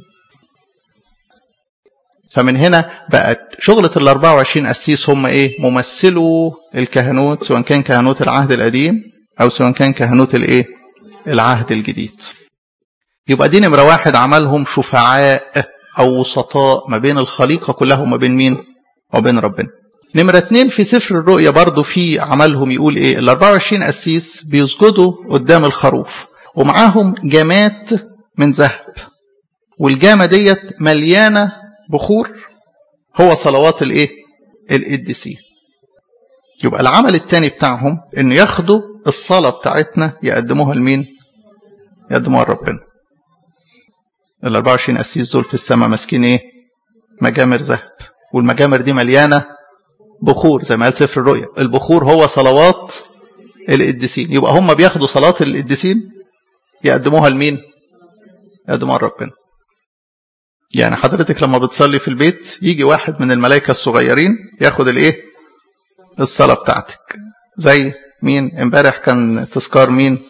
فمن هنا بقت شغلة ال 24 قسيس هم ايه؟ ممثلوا الكهنوت، سواء كان كهنوت العهد القديم او سواء كان كهنوت الايه؟ العهد الجديد. يبقى دي نمرة واحد، عملهم شفعاء او وسطاء ما بين الخليقة كلها وما بين مين؟ وبين ربنا. نمرة 2 في سفر الرؤيا برضو في عملهم يقول ايه؟ ال 24 قسيس بيسجدوا قدام الخروف ومعاهم جامات من ذهب، والجامة ديت مليانة بخور هو صلوات الايه؟ القديسين. يبقى العمل الثاني بتاعهم انه ياخدوا الصلاة بتاعتنا يقدموها لمين؟ يقدموها لربنا. ال 24 قسيس دول في السماء ماسكين ايه؟ مجامر ذهب، والمجامر دي مليانة بخور زي ما قال سفر الرؤيا. البخور هو صلوات القديسين. يبقى هم بياخدوا صلاة القديسين يقدموها لمين؟ يقدموها لربنا. يعني حضرتك لما بتصلي في البيت يجي واحد من الملائكة الصغيرين ياخد الايه؟ الصلاة بتاعتك. زي مين؟ امبارح كان تذكار مين؟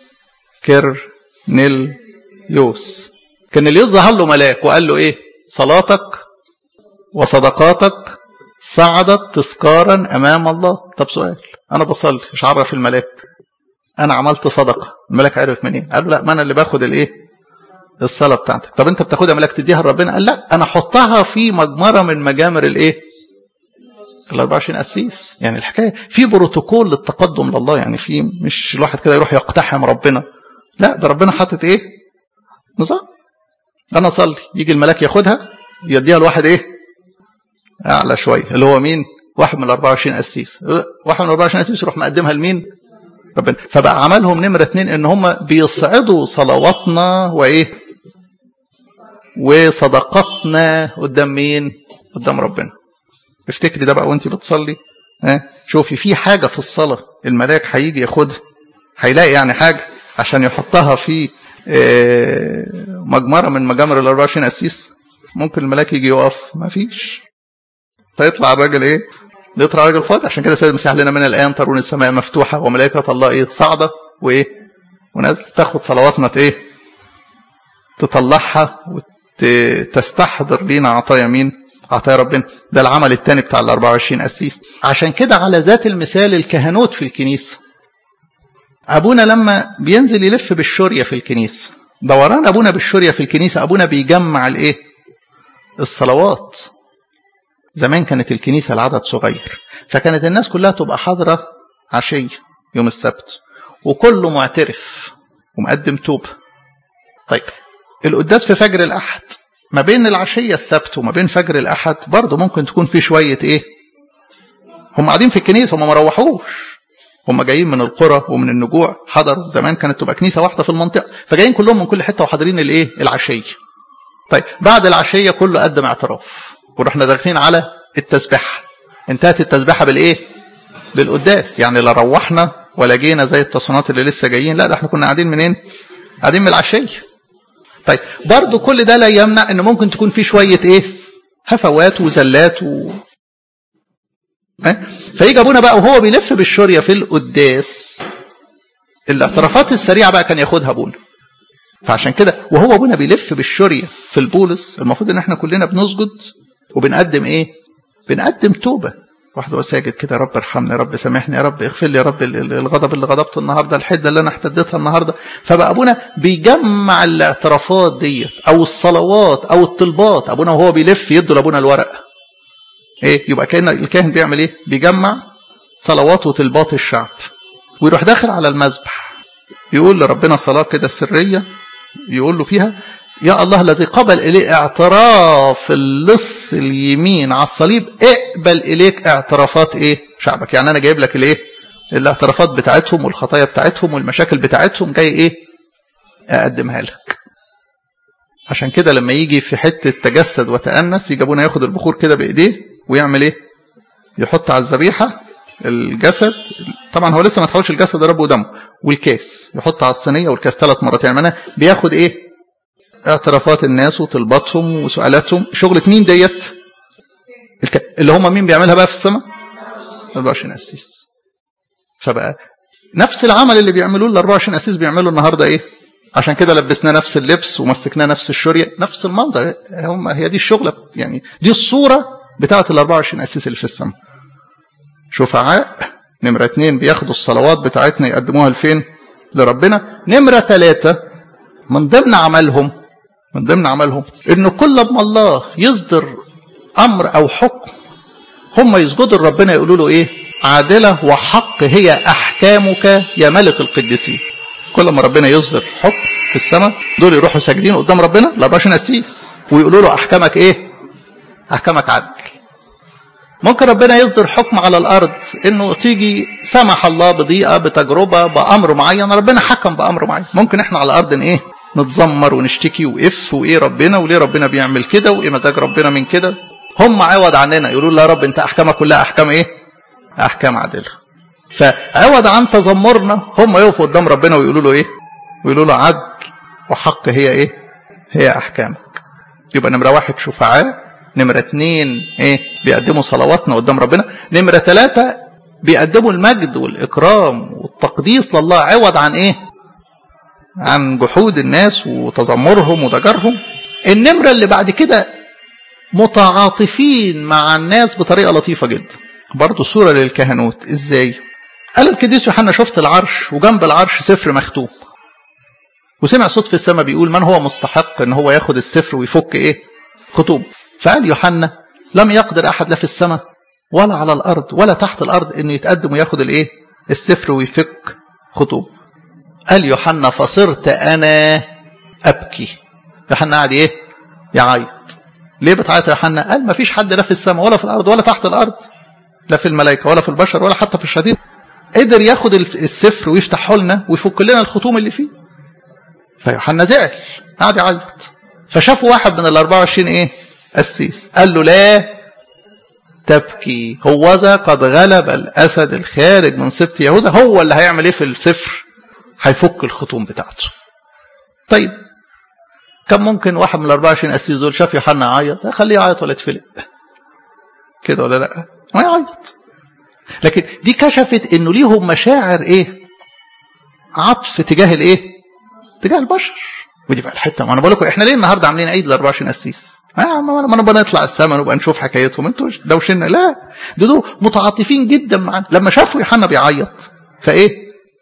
كرنيليوس. كرنيليوس ظهر له ملاك وقال له ايه؟ صلاتك وصدقاتك صعدت تذكارا امام الله. طب سؤال، انا بصلي مش عرف الملاك انا عملت صدقة، الملاك عرف منين؟ قال له لا، ما انا اللي باخد الايه؟ الصلاة بتاعتك. طب انت بتاخدها ملاك تديها لربنا؟ قال لا، انا احطها في مجمرة من مجامر الايه؟ ال 24 قسيس. يعني الحكاية في بروتوكول للتقدم لله، يعني في مش الواحد كده يروح يقتحم ربنا، لا ده ربنا حاطط ايه؟ نظام. انا اصلي يجي الملاك ياخدها يديها لواحد ايه؟ اعلى شويه اللي هو مين؟ واحد من ال 24 قسيس. واحد من ال 24 قسيس يروح مقدمها لمين؟ ربنا. فبقى عملهم نمره 2 ان هم بيصعدوا صلواتنا وايه؟ وصدقاتنا قدام مين؟ قدام ربنا. افتكري ده بقى وانت بتصلي. شوفي في حاجه في الصلاه الملاك هيجي ياخدها، هيلاقي يعني حاجه عشان يحطها في مجمره من مجامر ال 24 قسيس. ممكن الملاك يجي يقف؟ ما فيش. فيطلع الراجل ايه؟ يطلع الراجل فاضي. عشان كده سيد المسيح لنا من الان ترون السماء مفتوحه وملائكه الله ايه؟ صاعده وايه؟ ونازل تاخد صلواتنا ايه؟ تطلعها وتستحضر لينا عطايا مين؟ عطايا ربنا. ده العمل الثاني بتاع ال 24 قسيس. عشان كده على ذات المثال الكهنوت في الكنيسه، ابونا لما بينزل يلف بالشوريه في الكنيسه، دوران ابونا بالشوريه في الكنيسه، ابونا بيجمع الايه؟ الصلوات. زمان كانت الكنيسه العدد صغير، فكانت الناس كلها تبقى حاضره عشيه يوم السبت وكله معترف ومقدم توبه. طيب القداس في فجر الاحد، ما بين العشيه السبت وما بين فجر الاحد برضه ممكن تكون في شويه ايه؟ هم قاعدين في الكنيسه، هم ما روحوش، هم جايين من القرى ومن النجوع، حضروا. زمان كانت تبقى كنيسه واحده في المنطقه، فجايين كلهم من كل حته وحاضرين الايه؟ العشيه. طيب بعد العشيه كله قدم اعتراف ورحنا داخلين على التسبيحه. انتهت التسبيحه بالايه؟ بالقداس. يعني لا روحنا ولا جينا زي التصنيفات اللي لسه جايين، لا ده احنا كنا قاعدين منين؟ قاعدين من العشيه. طيب برضو كل ده لا يمنع ان ممكن تكون في شويه ايه؟ هفوات وزلات فيجي ابونا بقى وهو بيلف بالشوريه في القداس، الاعترافات السريعه بقى كان ياخدها ابونا. فعشان كده وهو ابونا بيلف بالشوريه في البولس، المفروض ان احنا كلنا بنسجد وبنقدم ايه؟ بنقدم توبه. واحد هو ساجد كده، يا رب ارحمني، يا رب سامحني، يا رب اغفر لي، يا رب الغضب اللي غضبته النهارده، الحده اللي انا احتدتها النهارده. فبقى ابونا بيجمع الاعترافات ديت او الصلوات او الطلبات. ابونا وهو بيلف يدوا لابونا الورق ايه؟ يبقى كان الكاهن بيعمل ايه؟ بيجمع صلوات وطلبات الشعب ويروح داخل على المذبح، يقول لربنا صلاه كده سريه يقول له فيها يا الله الذي قبل إليه اعتراف اللص اليمين على الصليب اقبل إليك اعترافات إيه شعبك. يعني أنا جايب لك الإيه الاعترافات بتاعتهم والخطايا بتاعتهم والمشاكل بتاعتهم جاي إيه أقدمها لك. عشان كده لما يجي في حتة تجسد وتأنس يجي ابونا ياخد البخور كده بإيديه ويعمل إيه يحط على الذبيحة الجسد. طبعا هو لسه ما تحولش الجسد رب ودمه، والكاس يحط على الصينية والكاس 3 مرات. يعني معناه بياخد إيه اعترافات الناس وطلباتهم وسؤالاتهم. شغلة مين ديت اللي هم مين بيعملها بقى في السماء 24 قسيس. فبقى نفس العمل اللي بيعملوه ال 24 قسيس بيعملوا النهارده ايه. عشان كده لبسنا نفس اللبس ومسكنا نفس الشورية نفس المنظر. هي دي الشغلة، يعني دي الصورة بتاعة ال 24 قسيس اللي في السماء. شفعاء نمرة 2 بياخدوا الصلوات بتاعتنا يقدموها لفين لربنا. نمرة 3 من ضمن عملهم انه كل ما الله يصدر امر او حكم هم يسجدوا لربنا يقولوا له ايه عادلة وحق هي احكامك يا ملك القديسين. كل ما ربنا يصدر حكم في السماء دول يروحوا ساجدين قدام ربنا ل 24 قسيس ويقولوا له احكامك ايه احكامك عدل. ممكن ربنا يصدر حكم على الارض انه تيجي سمح الله بضيقه بتجربه بامر معين ربنا حكم بامر معين. ممكن احنا على الارض ايه نتذمر ونشتكي واف وايه ربنا وليه ربنا بيعمل كده وايه مزاج ربنا من كده. هم عوض عننا يقولوا له يا رب انت احكامك كلها احكام ايه احكام عادله. فعوض عن تذمرنا هم يقفوا قدام ربنا ويقولوا له ايه ويقولوا له عدل وحق هي ايه هي احكامك. يبقى نمره 1 شفعاء، نمره 2 ايه بيقدموا صلواتنا قدام ربنا، نمره 3 بيقدموا المجد والاكرام والتقديس لله عوض عن ايه عن جحود الناس وتذمرهم وضجرهم. النمره اللي بعد كده متعاطفين مع الناس بطريقه لطيفه جدا. برضو صوره للكهنوت ازاي. قال القديس يوحنا شفت العرش وجنب العرش سفر مختوم وسمع صوت في السماء بيقول من هو مستحق ان هو ياخد السفر ويفك ايه ختوم. فقال يوحنا لم يقدر احد لا في السماء ولا على الارض ولا تحت الارض انه يتقدم وياخد الايه السفر ويفك ختوم. قال يوحنا فصرت انا ابكي. يوحنا قاعد ايه يعيط. ليه بتعيط يا يوحنا؟ قال ما فيش حد لا في السماء ولا في الارض ولا تحت الارض لا في الملائكه ولا في البشر ولا حتى في الشياطين قدر ياخد السفر ويفتحه لنا ويفك لنا الختوم اللي فيه. فيوحنا زعل قاعد يعيط. فشافوا واحد من ال 24 ايه قسيس قال له لا تبكي هوذا قد غلب الاسد الخارج من سبط يهوذا. هو اللي هيعمل ايه في السفر هيفك الختوم بتاعته. طيب كم ممكن واحد من ال 24 قسيس دول شاف يوحنا عيط خليه يعيط ولا يتفلق كده ولا لا ما يعيط. لكن دي كشفت انه ليهم مشاعر ايه عطف تجاه الايه تجاه البشر. ودي بقى الحته ما انا بقول لكم احنا ليه النهارده عاملين عيد ل 24 قسيس ما نبقى نطلع السماء ونبقى نشوف حكايتهم انتوا دوشنا. لا دول متعاطفين جدا معانا. لما شافوا يوحنا بيعيط فايه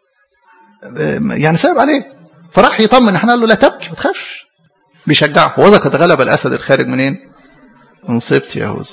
يعني صعب عليه فراح يطمن. احنا قال له لا تبكي ما تخافش بيشجعه. هوذا قد غلب الاسد الخارج منين من سبط يهوذا.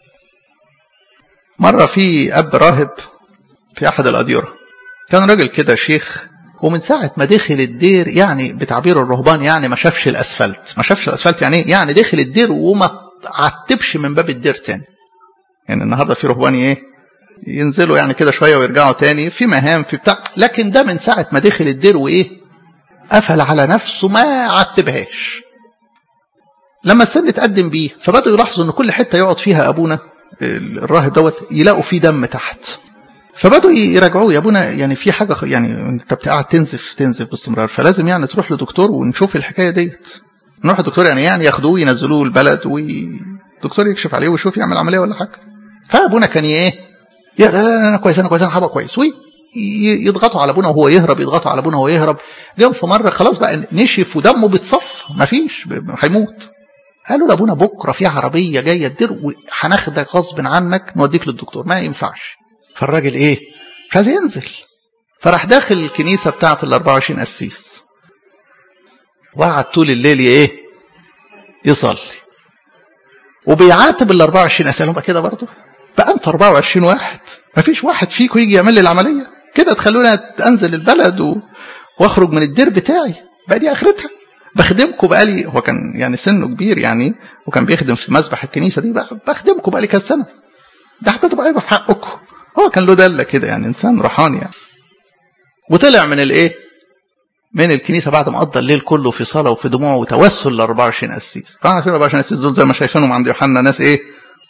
مره في اب راهب في احد الاديره كان راجل كده شيخ ومن ساعة ما دخل الدير يعني بتعبير الرهبان يعني ما شافش الأسفلت يعني ايه يعني دخل الدير وما عتبش من باب الدير تاني. يعني النهاردة في رهبان ايه ينزلوا يعني كده شوية ويرجعوا تاني في مهام في بتاع. لكن ده من ساعة ما دخل الدير وايه قفل على نفسه ما عتبهاش. لما السن اتقدم بيه فبدأوا يلاحظوا ان كل حتة يقعد فيها ابونا الراهب دوت يلاقوا فيه دم تحت. فبدوا يراجعوه يا ابونا يعني في حاجه يعني انت قاعد تنزف باستمرار فلازم يعني تروح لدكتور ونشوف الحكايه ديت. نروح للدكتور يعني ياخدوه ينزلوه البلد والدكتور يكشف عليه ويشوف يعمل عمليه ولا حاجه. فابونا كان ايه يا انا كويس انا هبقى كويس يضغطوا على ابونا وهو يهرب يضغطوا على ابونا وهو يهرب. جم في مره خلاص بقى نشف ودمه بيتصف مفيش هيموت. قالوا لابونا بكره في عربيه جايه تدير وهناخدك غصب عنك نوديك للدكتور ما ينفعش. فالراجل ايه مش عايز ينزل. فراح داخل الكنيسه بتاعه ال 24 قسيس وقعد طول الليل ايه يصلي وبيعاتب ال 24 اسالهم كده برضه بقى انت 24 واحد ما فيش واحد فيكم يجي يعمل لي العمليه كده تخلونا انزل البلد واخرج من الدير بتاعي بقى دي اخرتها. بخدمكم بقالي، هو كان يعني سنه كبير يعني، وكان بيخدم في مسبح الكنيسة دي، بخدمكم بقالي كذا سنة، ده حتى تبقى في حقكم. هو كان له دلة كده يعني، إنسان روحاني يعني. وطلع من الإيه؟ من الكنيسة بعد ما قضى الليل كله في صلاة وفي دموع وتوسل ل 24 قسيس. طبعا في 24 قسيس دول زي ما شايفينهم عند يوحنا ناس إيه؟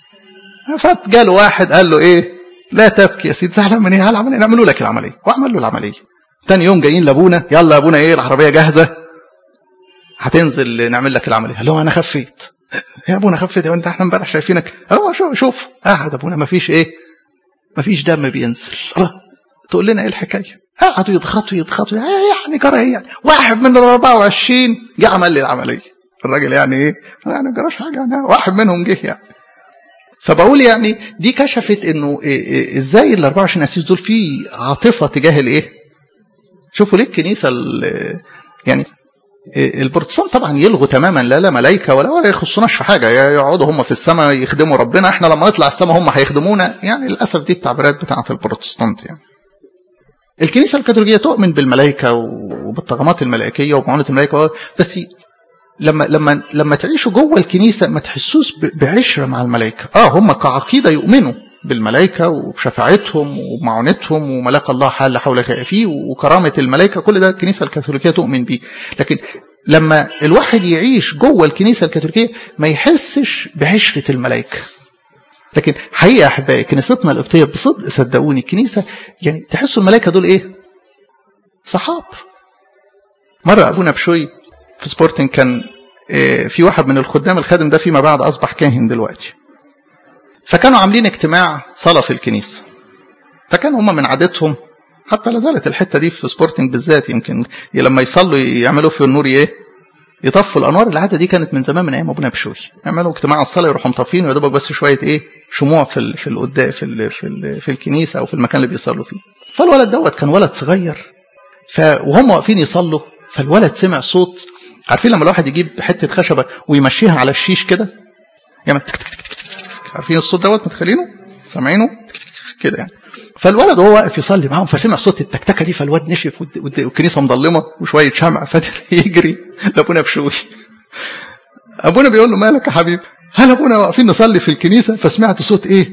فجاله واحد قال له إيه؟ لا تبكي يا سيد، زعلان من إيه؟ العملية نعملوا لك العملية، وعمل له العملية. تاني يوم جايين لابونا، يلا يا ابونا إيه العربية جاهزة، هتنزل نعمل لك العملية. قال له أنا خفيت. يا ابونا خفيت وانت احنا امبارح شايفينك. قال له شوف قاعد ابونا ما فيش ايه، ما فيش دم بينزل. الله تقول لنا ايه الحكايه؟ قعدوا يضغطوا يعني جرى يعني. واحد من ال 24 جه عمل لي العمليه. الراجل يعني ايه؟ يعني جراش حاجه يعني، واحد منهم جه يعني. فبقول يعني دي كشفت انه ازاي ال 24 قسيس دول في عاطفه تجاه الايه؟ شوفوا ليه الكنيسه يعني البروتستانت طبعا يلغوا تماما، لا ملائكه ولا يخصوناش في حاجه، يقعدوا هم في السماء يخدموا ربنا، احنا لما نطلع السماء هم هيخدمونا يعني. للاسف دي التعبيرات بتاعه البروتستانت يعني. الكنيسه الكاثوليكيه تؤمن بالملائكه وبالطغمات الملائكيه وبمعونه الملائكه، بس لما تعيشوا جوه الكنيسه ما تحسوش بعشره مع الملائكه. هم كعقيده يؤمنوا بالملائكه وبشفاعتهم وبمعونتهم وملاك الله حال حول فيه وكرامه الملائكه، كل ده الكنيسه الكاثوليكيه تؤمن بيه. لكن لما الواحد يعيش جوه الكنيسه الكاثوليكيه ما يحسش بعشره الملائكه. لكن حقيقه احبائي كنيستنا القبطيه بصدق صدقوني الكنيسه يعني تحسوا الملائكه دول ايه؟ صحاب. مره ابونا بشوي في سبورتنج كان في واحد من الخادم ده فيما بعد اصبح كاهن دلوقتي، فكانوا عاملين اجتماع صلاة في الكنيسة. فكانوا هم من عادتهم حتى لازالت الحتة دي في سبورتنج بالذات، يمكن لما يصلوا يعملوا في النور ايه؟ يطفوا الانوار. العادة دي كانت من زمان من ايام ابونا بشوي، يعملوا اجتماع الصلاة يروحوا مطفين ويا دوبك بس شوية ايه؟ شموع في القداء في الكنيسة او في المكان اللي بيصلوا فيه. فالولد دوت كان ولد صغير، وهم واقفين يصلوا فالولد سمع صوت. عارفين لما الواحد يجيب حتة خشبة ويمشيها على الشيش كده يعني، عارفين الصوت دوت؟ متخيلينه؟ سامعينه كده يعني. فالولد وهو واقف يصلي معاهم فسمع صوت التكتكه دي، فالواد نشف والكنيسه مضلمه وشويه شمع، فضل يجري لابونا بشوي. ابونا بيقول له مالك يا حبيبي؟ هل ابونا واقفين نصلي في الكنيسه فسمعت صوت ايه؟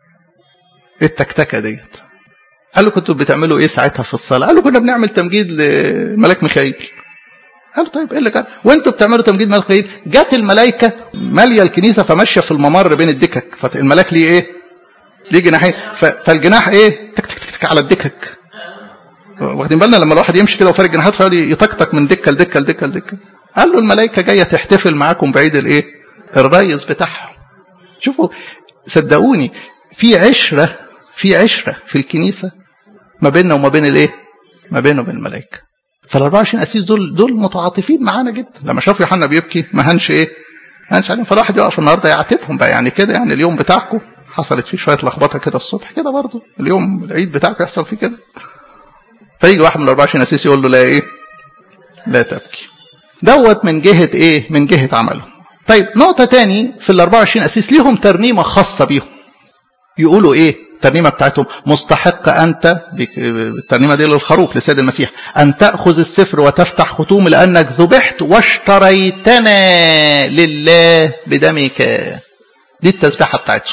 التكتكه ديت. قال له كنتوا بتعملوا ايه ساعتها في الصلاه؟ قال له كنا بنعمل تمجيد للملاك ميخائيل. قال له طيب ايه اللي كان وانتوا بتعملوا تمجيد ملاك ميخائيل؟ جت الملائكه ماليه الكنيسه فماشيه في الممر بين الدكك، فالملاك ليه ايه؟ ليه جناحين، فالجناح ايه؟ تك تك تك تك على الدكك. واخدين بالنا لما الواحد يمشي كده وفارق جناحات فيقعد يطقطق من دكه لدكه لدكه لدكه. قال له الملائكه جايه تحتفل معاكم بعيد الايه؟ الريس بتاعهم. شوفوا صدقوني في عشره في الكنيسه ما بيننا وما بين الايه؟ ما بينه وبين الملائكه. فال24 قسيس دول متعاطفين معانا جدا. لما شافوا يوحنا بيبكي ما هنش ايه؟ هنش عليهم. فالواحد يقف النهارده يعاتبهم بقى يعني كده يعني. اليوم بتاعكم حصلت فيه شويه لخبطه كده الصبح كده، برضه اليوم العيد بتاعكم يحصل فيه كده. فيجي واحد من ال24 قسيس يقول له لا ايه؟ لا تبكي. دوت من جهه ايه؟ من جهه عمله. طيب نقطه تاني في ال24 قسيس ليهم ترنيمه خاصه بيهم. يقولوا ايه؟ الترنيمة بتاعتهم مستحق أنت، الترنيمة دي للخروف لسيد المسيح، أن تأخذ السفر وتفتح ختوم لأنك ذبحت واشتريتنا لله بدمك. دي التسبيحة بتاعتهم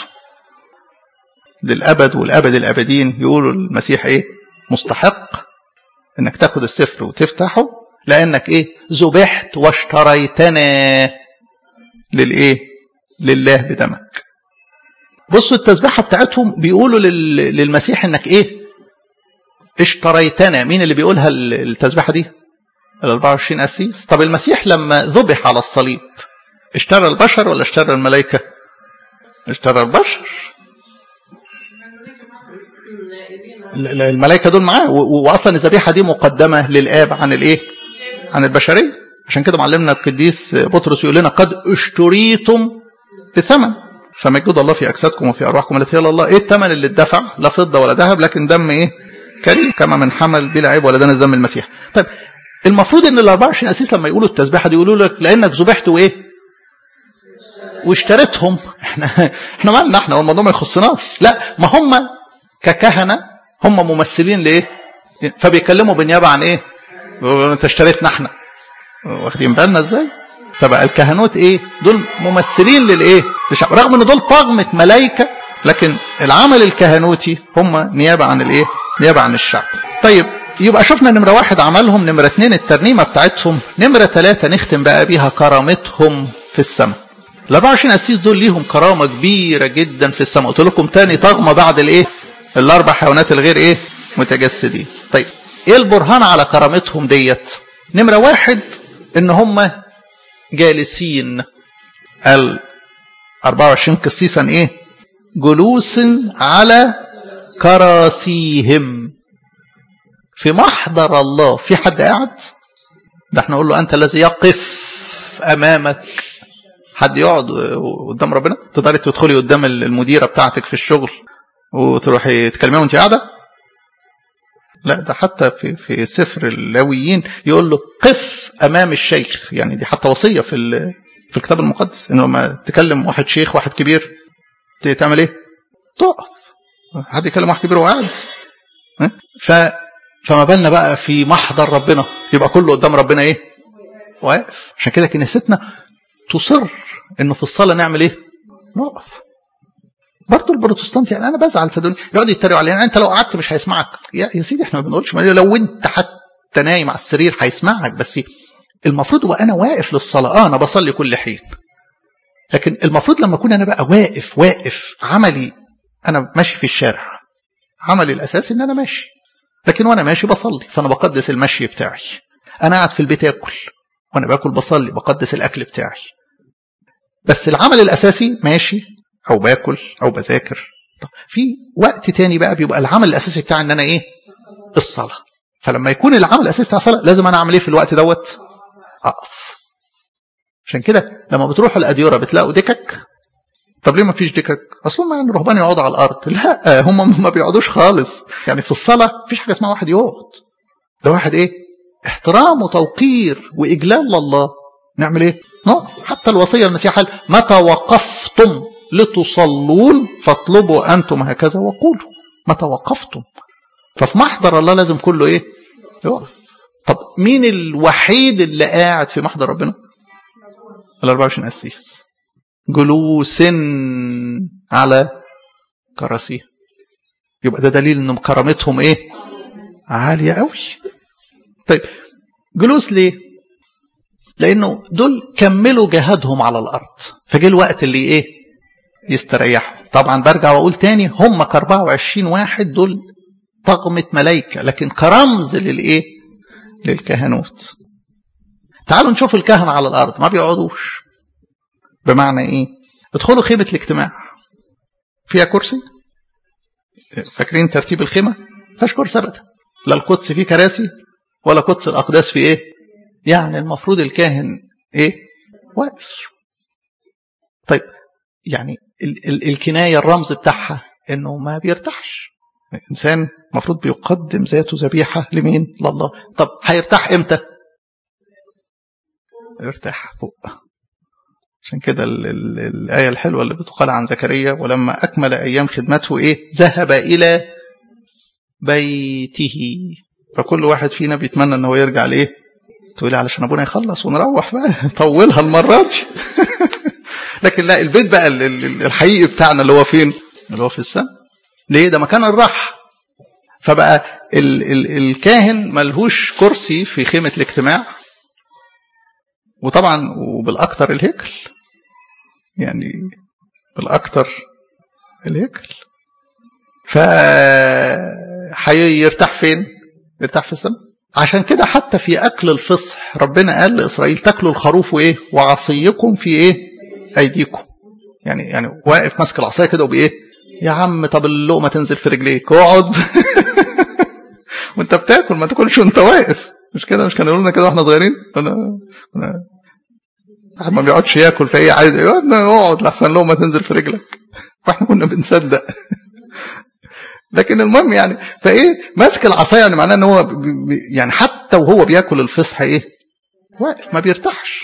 للأبد والأبد الأبدين. يقولوا المسيح إيه؟ مستحق أنك تأخذ السفر وتفتحه لأنك إيه؟ ذبحت واشتريتنا للإيه؟ لله بدمك. بصوا التسبيحة بتاعتهم بيقولوا للمسيح انك ايه؟ اشتريتنا. مين اللي بيقولها التسبيحة دي؟ ال24 قسيس. طب المسيح لما ذبح على الصليب اشترى البشر ولا اشترى الملائكة؟ اشترى البشر. الملائكة دول معاه، واصلا الذبيحة دي مقدمة للآب عن الايه؟ عن البشرية. عشان كده معلمنا القديس بطرس يقول لنا قد اشتريتم بثمن فمجد الله في أجسادكم وفي أرواحكم التي هي لله. إيه الثمن اللي اتدفع؟ لا فضة ولا ذهب، لكن دم إيه؟ كريم كما من حمل بلا عيب ولا دنس دم المسيح. طيب المفروض إن ال24 قسيس لما يقولوا التسبيحة دي يقولوا لك لأنك ذبحت وإيه؟ واشتريتهم. إحنا مالنا إحنا والموضوع ما يخصناش. لا، ما هم ككهنة هم ممثلين لإيه؟ فبيكلموا بالنيابة عن إيه؟ أنت اشتريتنا إحنا. واخدين بالنا ازاي؟ فبقى الكهنوت ايه؟ دول ممثلين للايه؟ للشعب، رغم ان دول طغمة ملائكة، لكن العمل الكهنوتي هم نيابة عن الايه؟ نيابة عن الشعب. طيب يبقى شفنا نمرة 1 عملهم، نمرة 2 الترنيمة بتاعتهم، نمرة 3 نختم بقى بيها كرامتهم في السماء. ال 24 قسيس دول ليهم كرامة كبيرة جدا في السماء. قلت لكم تاني طغمة بعد الايه؟ الاربع حيوانات الغير ايه؟ متجسدين. طيب ايه البرهان على كرامتهم ديت؟ نمرة 1 ان هم جالسين، ال 24 قسيسا ايه؟ جلوس على كراسيهم في محضر الله. في حد قاعد؟ ده احنا نقول له انت الذي يقف امامك. حد يقعد قدام ربنا؟ تقدري تدخلي قدام المديرة بتاعتك في الشغل وتروحي تكلميها وانت قاعدة؟ لا، ده حتى في سفر اللاويين يقول له قف امام الشيخ. يعني دي حتى وصية في الكتاب المقدس، انه لما تكلم واحد شيخ واحد كبير تعمل ايه؟ تقف. حد يكلم واحد كبير وقاعد؟ فما بالنا بقى في محضر ربنا، يبقى كله قدام ربنا ايه؟ واقف. عشان كده كنيستنا تصر انه في الصلاة نعمل ايه؟ نقف. برضه البروتستانت يعني انا بزعل صدقوني، يقعدوا يتريقوا علينا، انت لو قعدت مش هيسمعك. يا سيدي احنا ما بنقولش، لو انت حتى نايم على السرير هيسمعك، بس المفروض وانا واقف للصلاة انا بصلي كل حين، لكن المفروض لما اكون انا بقى واقف عملي، انا ماشي في الشارع، عملي الاساسي ان انا ماشي، لكن وانا ماشي بصلي، فانا بقدس المشي بتاعي. انا قاعد في البيت اكل، وانا باكل بصلي، بقدس الاكل بتاعي. بس العمل الاساسي ماشي او باكل او بذاكر. طب في وقت تاني بقى بيبقى العمل الاساسي بتاعي ان انا ايه؟ الصلاه. فلما يكون العمل الاساسي بتاع الصلاه لازم انا اعمل ايه في الوقت دوت؟ اقف. عشان كده لما بتروحوا الاديره بتلاقوا دكك. طب ليه ما فيش دكك؟ اصلا يعني الرهبان يقعدوا على الارض. لا، هم ما بيقعدوش خالص. يعني في الصلاه مفيش حاجه اسمها واحد يقعد. ده واحد ايه؟ احترام وتوقير واجلال لله. نعمل ايه؟ نقف. حتى الوصيه المسيح قال متى وقفتم لتصلون فاطلبوا انتم هكذا وقولوا. متى وقفتم. ففي محضر الله لازم كله ايه؟ يقف. طب مين الوحيد اللي قاعد في محضر ربنا؟ ال 24 قسيس جلوس على كراسي. يبقى ده دليل ان كرامتهم ايه؟ عاليه قوي. طيب جلوس ليه؟ لانه دول كملوا جهادهم على الارض، فجه الوقت اللي ايه؟ يستريحوا. طبعا برجع واقول تاني، هم ك 24 واحد دول طغمة ملائكة، لكن كرمز للايه؟ للكهنوت. تعالوا نشوف الكهنة على الارض ما بيقعدوش. بمعنى ايه؟ ادخلوا خيمة الاجتماع، فيها كرسي؟ فاكرين ترتيب الخيمة؟ فيهاش كرسي ابدا. لا القدس فيه كراسي ولا قدس الاقداس فيه ايه؟ يعني المفروض الكاهن ايه؟ واقف. طيب يعني الكناية الرمز بتاعها انه ما بيرتاحش. الانسان المفروض بيقدم ذاته ذبيحة لمين؟ لله. طب هيرتاح امتى؟ يرتاح فوق. عشان كده الآية الحلوة اللي بتقال عن زكريا ولما أكمل أيام خدمته إيه؟ ذهب إلى بيته. فكل واحد فينا بيتمنى أنه يرجع لإيه؟ تقولي علشان أبونا يخلص ونروح بقى طولها المرة دي. لكن لا، البيت بقى الحقيقي بتاعنا اللي هو فين؟ اللي هو في السماء. ليه؟ ده مكان الراحة. فبقى الكاهن ملهوش كرسي في خيمة الاجتماع، وطبعا وبالأكثر الهيكل، يعني بالأكثر الهيكل. فهيرتاح فين؟ يرتاح في السماء. عشان كده حتى في أكل الفصح ربنا قال لإسرائيل تاكلوا الخروف وإيه؟ وعصيكم في إيه؟ أيديكم. يعني واقف ماسك العصاية كده وبإيه؟ يا عم طب اللقمة تنزل في رجليك، اقعد. وانت بتاكل ما تاكلش وانت واقف. مش كده؟ مش كانوا يقولوا لنا كده واحنا صغيرين؟ واحد ما بيقعدش ياكل، فايه عايز يقعد لحسن لقمة تنزل في رجلك. واحنا كنا بنصدق. لكن المهم يعني فايه ماسك العصايه، يعني معناه ان هو يعني حتى وهو بياكل الفصح ايه؟ واقف ما بيرتاحش.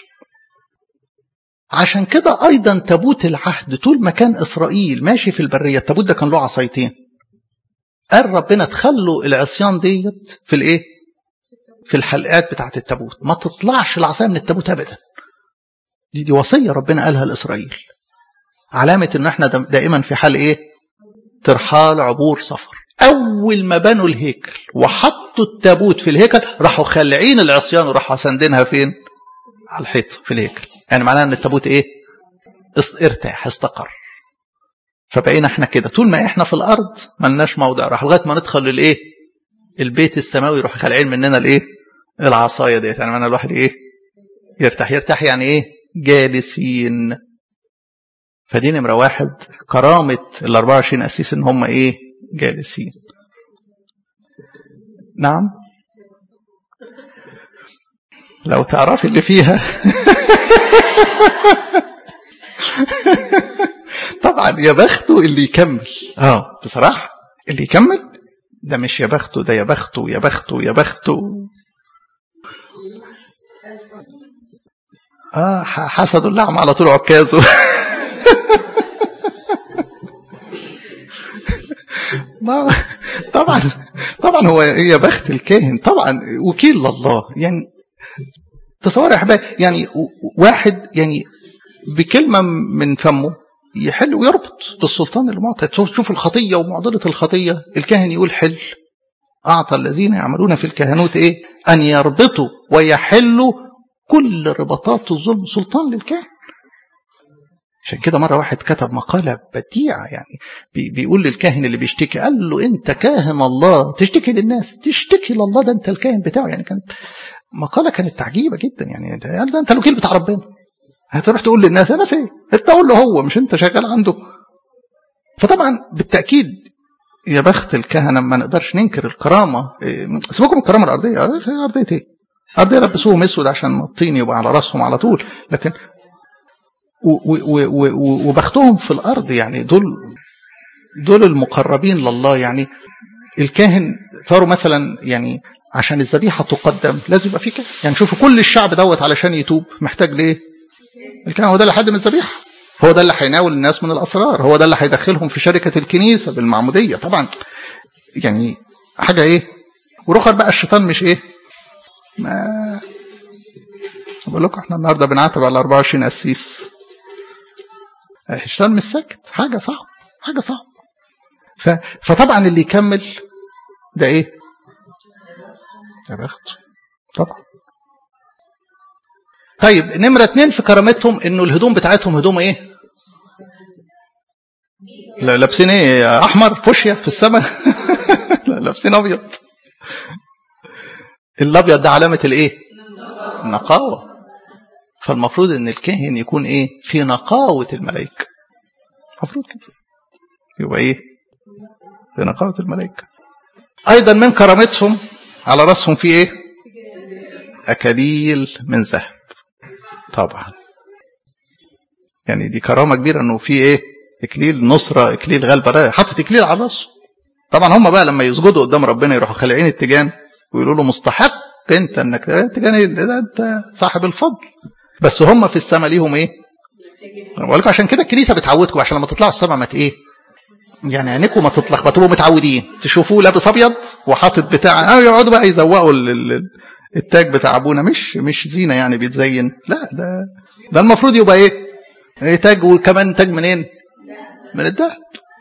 عشان كده ايضا تابوت العهد طول ما كان اسرائيل ماشي في البريه، التابوت ده كان له عصايتين. قال ربنا تخلوا العصيان ديت في الايه؟ في الحلقات بتاعت التابوت، ما تطلعش العصاية من التابوت أبدا. دي وصية ربنا قالها لإسرائيل، علامة إن احنا دائما في حال إيه؟ ترحال، عبور، سفر. أول ما بنوا الهيكل وحطوا التابوت في الهيكل راحوا خلعين العصيان وراحوا سندينها فين؟ على الحيط في الهيكل. يعني معناها إن التابوت إيه؟ ارتاح، استقر. فبقينا احنا كده طول ما احنا في الأرض ملناش موضع راح، لغاية ما ندخل للإيه؟ البيت السماوي يروح خلعين مننا الإيه؟ العصاية ديت. يعني معناها الواحد إيه؟ يرتاح يعني إيه؟ جالسين. فدي نمرة واحد، كرامة 24 قسيس إن هم إيه؟ جالسين. نعم، لو تعرفي اللي فيها. طبعا يا بخته اللي يكمل. بصراحة اللي يكمل ده مش يا بخته، ده يا بخته يا بخته يا بخته. حسدوا اللعم على طول عكازه. طبعا هو يا بخت الكاهن، طبعا وكيل لله. يعني تصور يا حبايبي، يعني واحد يعني بكلمة من فمه يحل ويربط بالسلطان اللي معطى. تشوف الخطية ومعضلة الخطية، الكاهن يقول حل. أعطى الذين يعملون في الكهنوت إيه؟ أن يربطوا ويحلوا كل رباطات الظلم. سلطان للكاهن. عشان كده مرة واحد كتب مقالة بديعة، يعني بيقول للكاهن اللي بيشتكي، قال له أنت كاهن الله تشتكي للناس؟ تشتكي لله، ده أنت الكاهن بتاعه. يعني كانت مقالة كانت عجيبة جدا. يعني قال ده أنت الوكيل بتاع ربنا، هتروح تقول للناس الناس إيه؟ أنت قول له هو، مش أنت شغال عنده. فطبعا بالتأكيد يا بخت الكهنة، ما نقدرش ننكر الكرامة. سيبكم الكرامة الأرضية، أرضية إيه؟ أرضية لبسوهم أسود عشان الطين يبقى على رأسهم على طول، لكن وبختهم في الأرض. يعني دول المقربين لله. يعني الكاهن صاروا مثلا، يعني عشان الذبيحة تقدم لازم يبقى فيه كاهن. يعني شوفوا كل الشعب دوت علشان يتوب محتاج ليه؟ الكاهن. هو ده اللي هيقدم الذبيحة، هو ده اللي هيناول الناس من الأسرار، هو ده اللي هيدخلهم في شركة الكنيسة بالمعمودية. طبعا يعني حاجة إيه؟ ورخر بقى الشيطان مش إيه؟ ما بقول لكم احنا النهارده بنعاتب على 24 قسيس. الشيطان مش ساكت، حاجة صعب. فطبعا اللي يكمل ده ايه؟ يا بخت طبعا. طيب نمرة 2 في كرامتهم انه الهدوم بتاعتهم هدوم ايه؟ لابسين ايه؟ احمر فوشيا في السماء. لابسين ابيض. الابيض ده علامة الايه؟ النقاوة. فالمفروض ان الكاهن يكون ايه؟ في نقاوة الملائكة. المفروض كده يبقى ايه؟ في نقاوة الملائكة. ايضا من كرامتهم على رأسهم في ايه؟ اكاليل من ذهب. طبعا يعني دي كرامة كبيرة انه في ايه؟ اكليل نصرة، اكليل غلبة، حطت اكليل على رأسه. طبعا هم بقى لما يسجدوا قدام ربنا يروحوا خلعين التيجان ويقولوا له مستحق انت انك التيجان ده، انت صاحب الفضل. بس هم في السماء ليهم ايه؟ ولكن عشان كده الكنيسة بتعودكم عشان لما تطلعوا السماء ما ايه؟ يعني عينكم ما تتلخبطوا، متعودين تشوفوه لابس ابيض وحاطط بتاع، يقعدوا بقى يزوقوا التاج بتاع ابونا. مش زينة يعني بيتزين، لا ده المفروض يبقى ايه؟ تاج، وكمان تاج منين؟ من الذهب.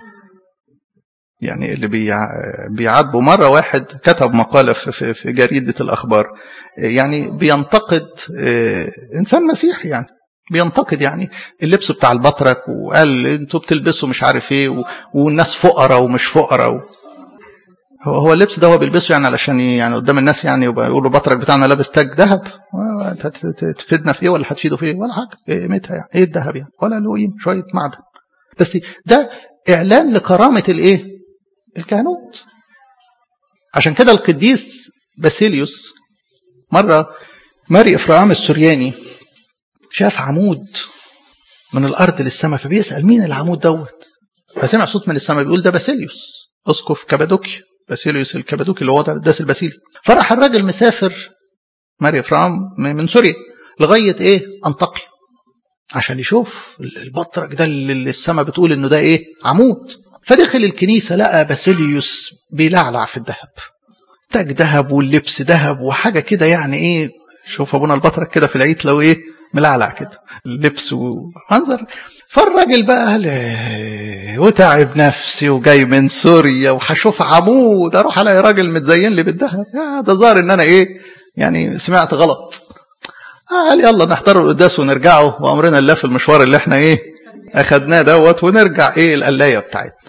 يعني اللي بيعاتبوا. مرة واحد كتب مقالة في جريدة الأخبار، يعني بينتقد إنسان مسيحي، يعني بينتقد يعني اللبس بتاع البطرك، وقال انتوا بتلبسوا مش عارف ايه، والناس فقراء ومش فقراء. هو اللبس ده هو بيلبسه يعني علشان يعني قدام الناس يعني يبقى يقولوا البطرك بتاعنا لابس تاج ذهب. تفيدنا في ايه ولا هتفيده في ايه ولا حاجه؟ ايه قيمتها يعني؟ ايه الذهب يعني؟ ولا له قيمه، شويه معدن. بس ده اعلان لكرامه الايه؟ الكهنوت. عشان كده القديس باسيليوس مره ماري افراام السورياني شاف عمود من الارض للسماء، فبيسال مين العمود دوت؟ فسمع صوت من السماء بيقول ده باسيليوس اسقف كابادوكيا، باسيليوس الكابادوكي اللي هو قداس الباسيلي. فراح الراجل مسافر ماري افرام من سوريا لغايه ايه؟ انطاكيا، عشان يشوف البطرك ده اللي السماء بتقول انه ده ايه؟ عمود. فدخل الكنيسه لقى باسيليوس بيلعلع في الذهب. تاج ذهب واللبس ذهب وحاجه كده يعني ايه. شوف ابونا البطرك كده في العيد لو ايه ملعلع كده اللبس ومنظر. فالراجل بقى وتعب نفسي وجاي من سوريا وهشوف عمود اروح الاقي راجل متزين لي بالذهب. ده ظاهر ان انا ايه يعني سمعت غلط. قال يلا نحضر القداس ونرجعه وامرنا الله في المشوار اللي احنا ايه اخدناه دوت ونرجع ايه القلايه بتاعتنا.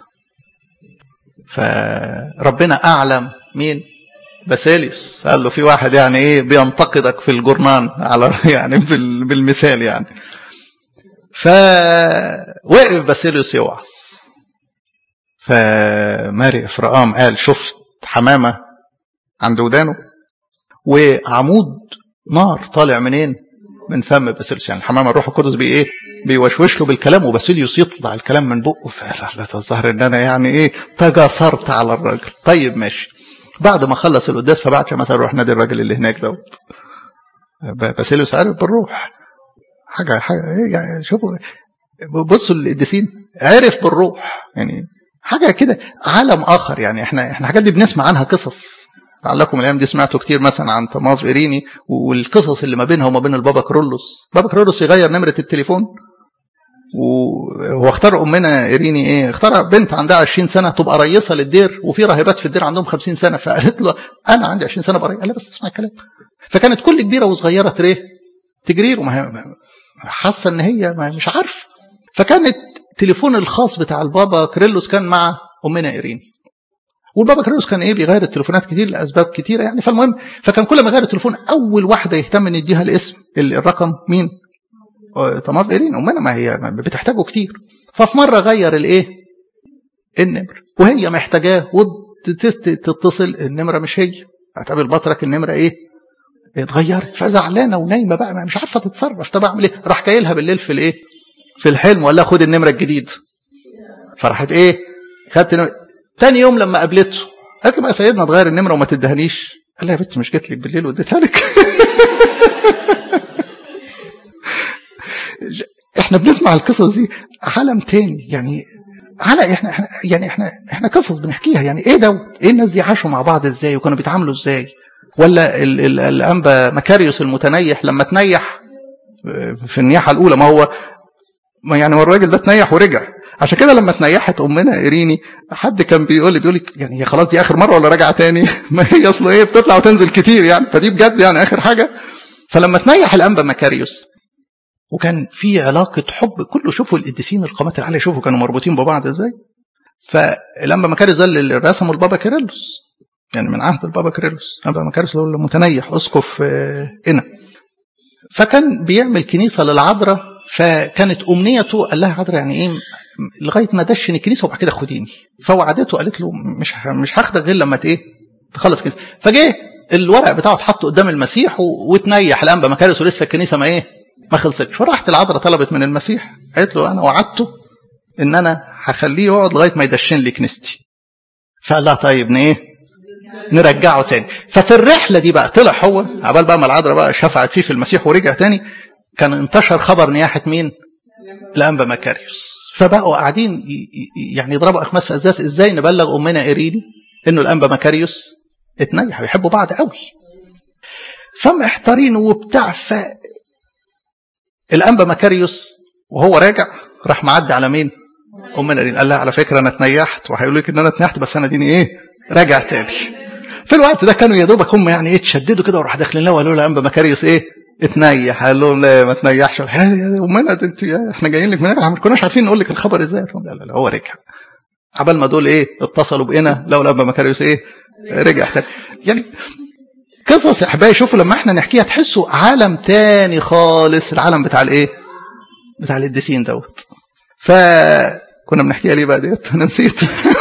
فربنا اعلم مين باسيليوس. قال له في واحد يعني ايه بينتقدك في الجرنان على يعني بالمثال يعني. فوقف باسيليوس يوعظ. فماري افرام قال شفت حمامه عند ودانه وعمود نار طالع منين من فم باسيليوس. يعني حمامه الروح القدس ايه بيوشوش له بالكلام وباسيليوس يطلع الكلام من بقه. فلا تظهر ان انا يعني ايه تجاسرت على الراجل. طيب ماشي. بعد ما خلص القداس فبعت مثلا روح نادي الراجل اللي هناك دوت. باسيليوس عارف بالروح حاجه يعني. شوفوا بصوا القديسين عرف بالروح يعني حاجه كده عالم اخر. يعني احنا حاجات دي بنسمع عنها قصص. لعلكم الايام دي سمعتوا كتير مثلا عن طماف إيريني والقصص اللي ما بينها وما بين البابا كرولوس. بابا كرولوس يغير نمره التليفون واختار امنا إيريني ايه اختار بنت عندها 20 سنه تبقى رئيسه للدير وفي راهبات في الدير عندهم 50 سنه. فقالت له انا عندي 20 سنه بريء. قال لها بس اسمع الكلام. فكانت كل كبيره وصغيره تجري له حاسه ان هي مش عارفه. فكانت التليفون الخاص بتاع البابا كريلوس كان مع امنا إيريني. والبابا كريلوس كان ايه بيغير التليفونات كتير لاسباب كتيره يعني. فالمهم فكان كل ما يغير التليفون اول واحده يهتم ان يديها الاسم الرقم مين طماف إيريني امنا. ما هي بتحتاجه كتير. ففي مره غير الايه النمر وهي محتاجاه وتتصل النمره مش هي. هتقابل بطرك النمره ايه اتغيرت. فزعلانه ونايمه بقى مش عارفه تتصرف. طب اعمل ايه؟ راح جاي لها بالليل في الايه في الحلم ولا خد النمره الجديد. فراحت ايه خدت النمرة. تاني يوم لما قابلته قالت له بقى سيدنا تغير النمره وما تدهنيش. قال لها يا بنت مش جت لك بالليل واديتها لك. احنا بنسمع القصص دي عالم تاني يعني. احنا قصص بنحكيها يعني. ايه ده ايه الناس دي عاشوا مع بعض ازاي وكانوا بيتعاملوا ازاي. ولا الانبا مكاريوس المتنيح لما تنيح في النياحه الاولى ما هو يعني الراجل ده تنيح ورجع. عشان كده لما تنيحت امنا إيريني حد كان بيقول لي يعني هي خلاص دي اخر مره ولا راجعه تاني. ما هي اصله ايه بتطلع وتنزل كتير يعني. فدي بجد يعني اخر حاجه. فلما تنيح الانبا مكاريوس وكان في علاقه حب كله. شوفوا القديسين القامات العاليه شوفوا كانوا مربوطين ببعض ازاي. فالانبا مكاريوس ده اللي رسمه البابا كيرلس يعني من عهد البابا كيرلس. الانبا مكاريوس هو المتنيح اسقف هنا. فكان بيعمل كنيسه للعذراء. فكانت امنيته قال لها عذراء يعني ايه لغايه ما دشن الكنيسه وبعد كده خديني. فوعدته قالت له مش هاخدك غير لما تخلص كنيسه. فجه الورق بتاعه اتحط قدام المسيح وتنيح الانبا مكاريوس ولسه الكنيسه ما خلصتش. فراحت العذراء طلبت من المسيح قالت له انا وعدته ان انا هخليه يقعد لغايه ما يدشن لي كنيستي. فقال لها طيب نرجعه تاني. ففي الرحله دي بقى طلع هو عبال بقى ما العذراء بقى شفعت فيه في المسيح ورجع تاني. كان انتشر خبر نياحه مين الانبا مكاريوس. فبقوا قاعدين يعني يضربوا اخماس في ازاز ازاي نبلغ امنا إيريني انه الانبا مكاريوس اتنيح. بيحبوا بعض قوي فمحتارين وبتاع. الانبا مكاريوس وهو راجع راح معدي على مين امنا إيريني. قال لها على فكره انا اتنيحت وهيقولوا لك ان انا اتنيحت بس انا ديني ايه راجع تاني. في الوقت ده كانوا يا دوبك هم يعني ايه اتشددوا كده وراح داخلين له وقالوا له الانبا مكاريوس ايه اتنيح. قال لهم لا ما تنيحش. امنا انت احنا جايين لك من هنا ما كناش عارفين نقول لك الخبر ازاي. لا هو رجع. عبال ما دول ايه اتصلوا بقنا لو الانبا مكاريوس ايه رجع تاني. يعني قصص يا احبائي شوفوا لما احنا نحكيها تحسوا عالم تاني خالص. العالم بتاع الايه بتاع القديسين دوت. فكنا بنحكيها ليه بقى ديت انا نسيت.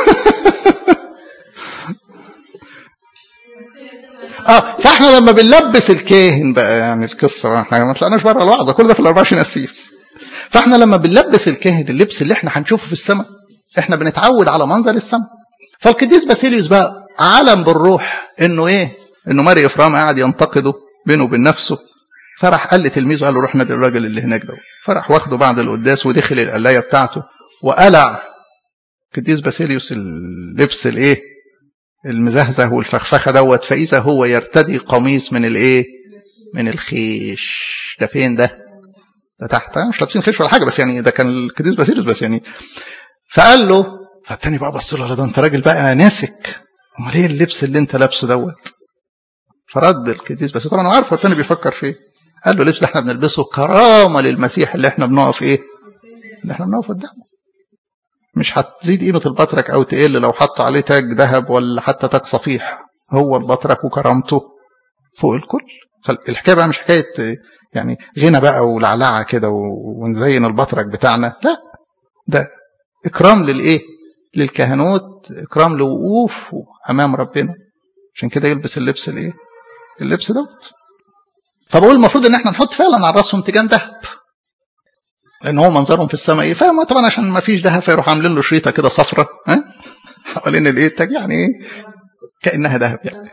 فاحنا لما بنلبس الكاهن بقى يعني القصه احنا ما طلعناش بره الوعظه كل ده في ال 24 قسيس. فاحنا لما بنلبس الكاهن اللبس اللي احنا هنشوفه في السماء احنا بنتعود على منظر السماء. فالقديس باسيليوس بقى علم بالروح انه ايه انه ماري افرام قاعد ينتقده بينه وبين نفسه. فراح قال لتلميذه قال له روح نادي الراجل اللي هناك ده. فراح واخده بعد القداس ودخل القلايه بتاعته وقلع القديس باسيليوس اللبس الايه المزهزه والفخفخه دوت، فاذا هو يرتدي قميص من الايه؟ من الخيش. ده فين ده تحت، مش لابسين خيش ولا حاجه، بس يعني ده كان القديس باسيليوس بس يعني. فقال له، فالتاني بقى بص له، ده انت راجل بقى ناسك، امال ايه اللبس اللي انت لابسه دوت؟ فرد القديس باسيليوس، طبعا هو عارف التاني بيفكر فيه، قال له اللبس ده احنا بنلبسه كرامه للمسيح اللي احنا بنقف ايه؟ اللي احنا بنقف قدامه. مش هتزيد قيمه البطرك او تقل لو حطوا عليه تاج ذهب ولا حتى تاج صفيح، هو البطرك وكرامته فوق الكل. فالحكايه بقى مش حكايه يعني غنى بقى ولعلعه كده ونزين البطرك بتاعنا، لا، ده اكرام للايه؟ للكهنوت، اكرام لوقوف امام ربنا، عشان كده يلبس اللبس الايه؟ اللبس دوت. فبقول المفروض ان احنا نحط فعلا على راسهم تيجان ذهب، لان هو منظرهم في السماء ايه؟ فاهم طبعا، عشان ما فيش ذهب فيروح عاملين له شريطه كده صفرة حوالين الايه؟ التاج، يعني ايه؟ كانها ذهب يعني.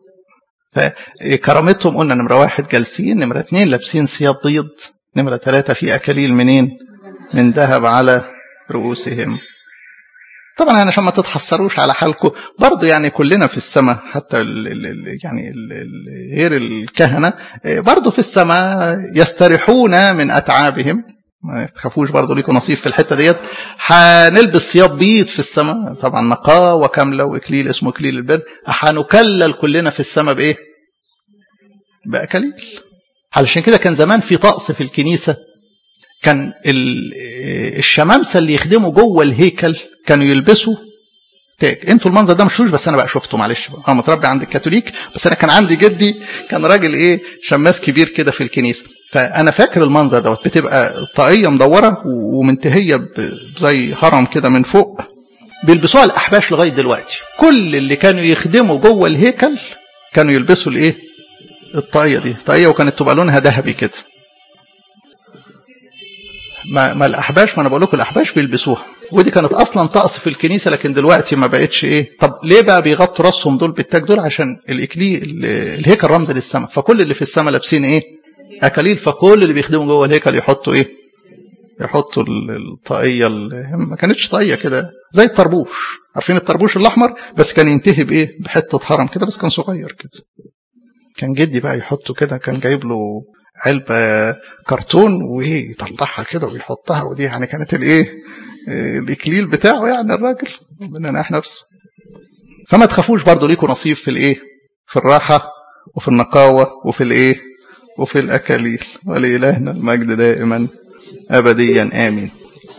فكرامتهم قلنا نمره 1 جالسين، نمره 2 لابسين ثياب بيض، نمره 3 في اكاليل منين؟ من ذهب على رؤوسهم. طبعا يعني عشان ما تتحسروش على حالكم برضو، يعني كلنا في السماء، حتى غير الكهنة برضو في السماء يستريحون من أتعابهم، ما تخافوش، برضو ليكم نصيب في الحتة ديت. هنلبس ثياب بيض في السماء طبعا، نقاوة كاملة وإكليل اسمه إكليل البر. هنكلل كلنا في السماء بإيه؟ بأكاليل. علشان كده كان زمان في طقس في الكنيسة، كان الشمامسة اللي يخدموا جوه الهيكل كانوا يلبسوا تاج. انتوا المنظر ده مش شوش، بس انا بقى شفته، معلش بقى، انا متربي عند الكاثوليك، بس انا كان عندي جدي كان راجل ايه؟ شماس كبير كده في الكنيسه، فانا فاكر المنظر دوت. بتبقى طاقيه مدوره ومنتهيه زي هرم كده من فوق، بيلبسوها الاحباش لغايه دلوقتي. كل اللي كانوا يخدموا جوه الهيكل كانوا يلبسوا الايه؟ الطاقيه دي، طاقيه، وكانت تبقى لونها ذهبي كده. ما الأحباش، ما أنا بقول لكم الأحباش بيلبسوها، ودي كانت أصلا طقس في الكنيسة، لكن دلوقتي ما بقتش إيه. طب ليه بقى بيغطوا راسهم دول بالتاج دول؟ عشان الهيكل رمز للسماء، فكل اللي في السماء لابسين إيه؟ أكاليل، فكل اللي بيخدموا جوه الهيكل يحطوا إيه؟ يحطوا الطاقية، ما كانتش طاقية كده زي الطربوش، عارفين الطربوش الأحمر، بس كان ينتهي بإيه؟ بحتة هرم كده، بس كان صغير كده. كان جدي بقى يحطه كده، كان جايب له علبة كرتون وايه يطلعها كده ويحطها، ودي يعني كانت الايه؟ الاكليل بتاعه يعني الراجل مننا احنا نفسه. فما تخافوش، برضو ليكم نصيب في الايه؟ في الراحة وفي النقاوة وفي الايه؟ وفي الاكاليل. ولإلهنا المجد دائما ابديا امين.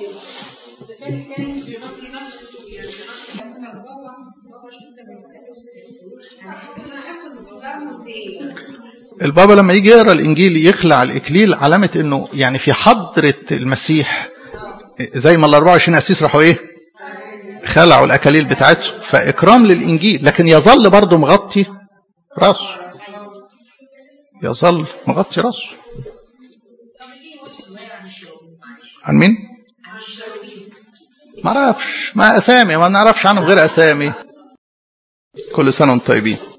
البابا لما يجي يقرأ الإنجيل يخلع الإكليل، علامة إنه يعني في حضرة المسيح، زي ما 24 قسيس راحوا إيه؟ خلعوا الأكاليل بتاعته، فإكرام للإنجيل، لكن يظل برضه مغطي راسه، يظل مغطي راسه. عن مين؟ ما نعرفش، ما أسامي، ما نعرفش عنهم غير أسامي. كل سنة وانتم طيبين.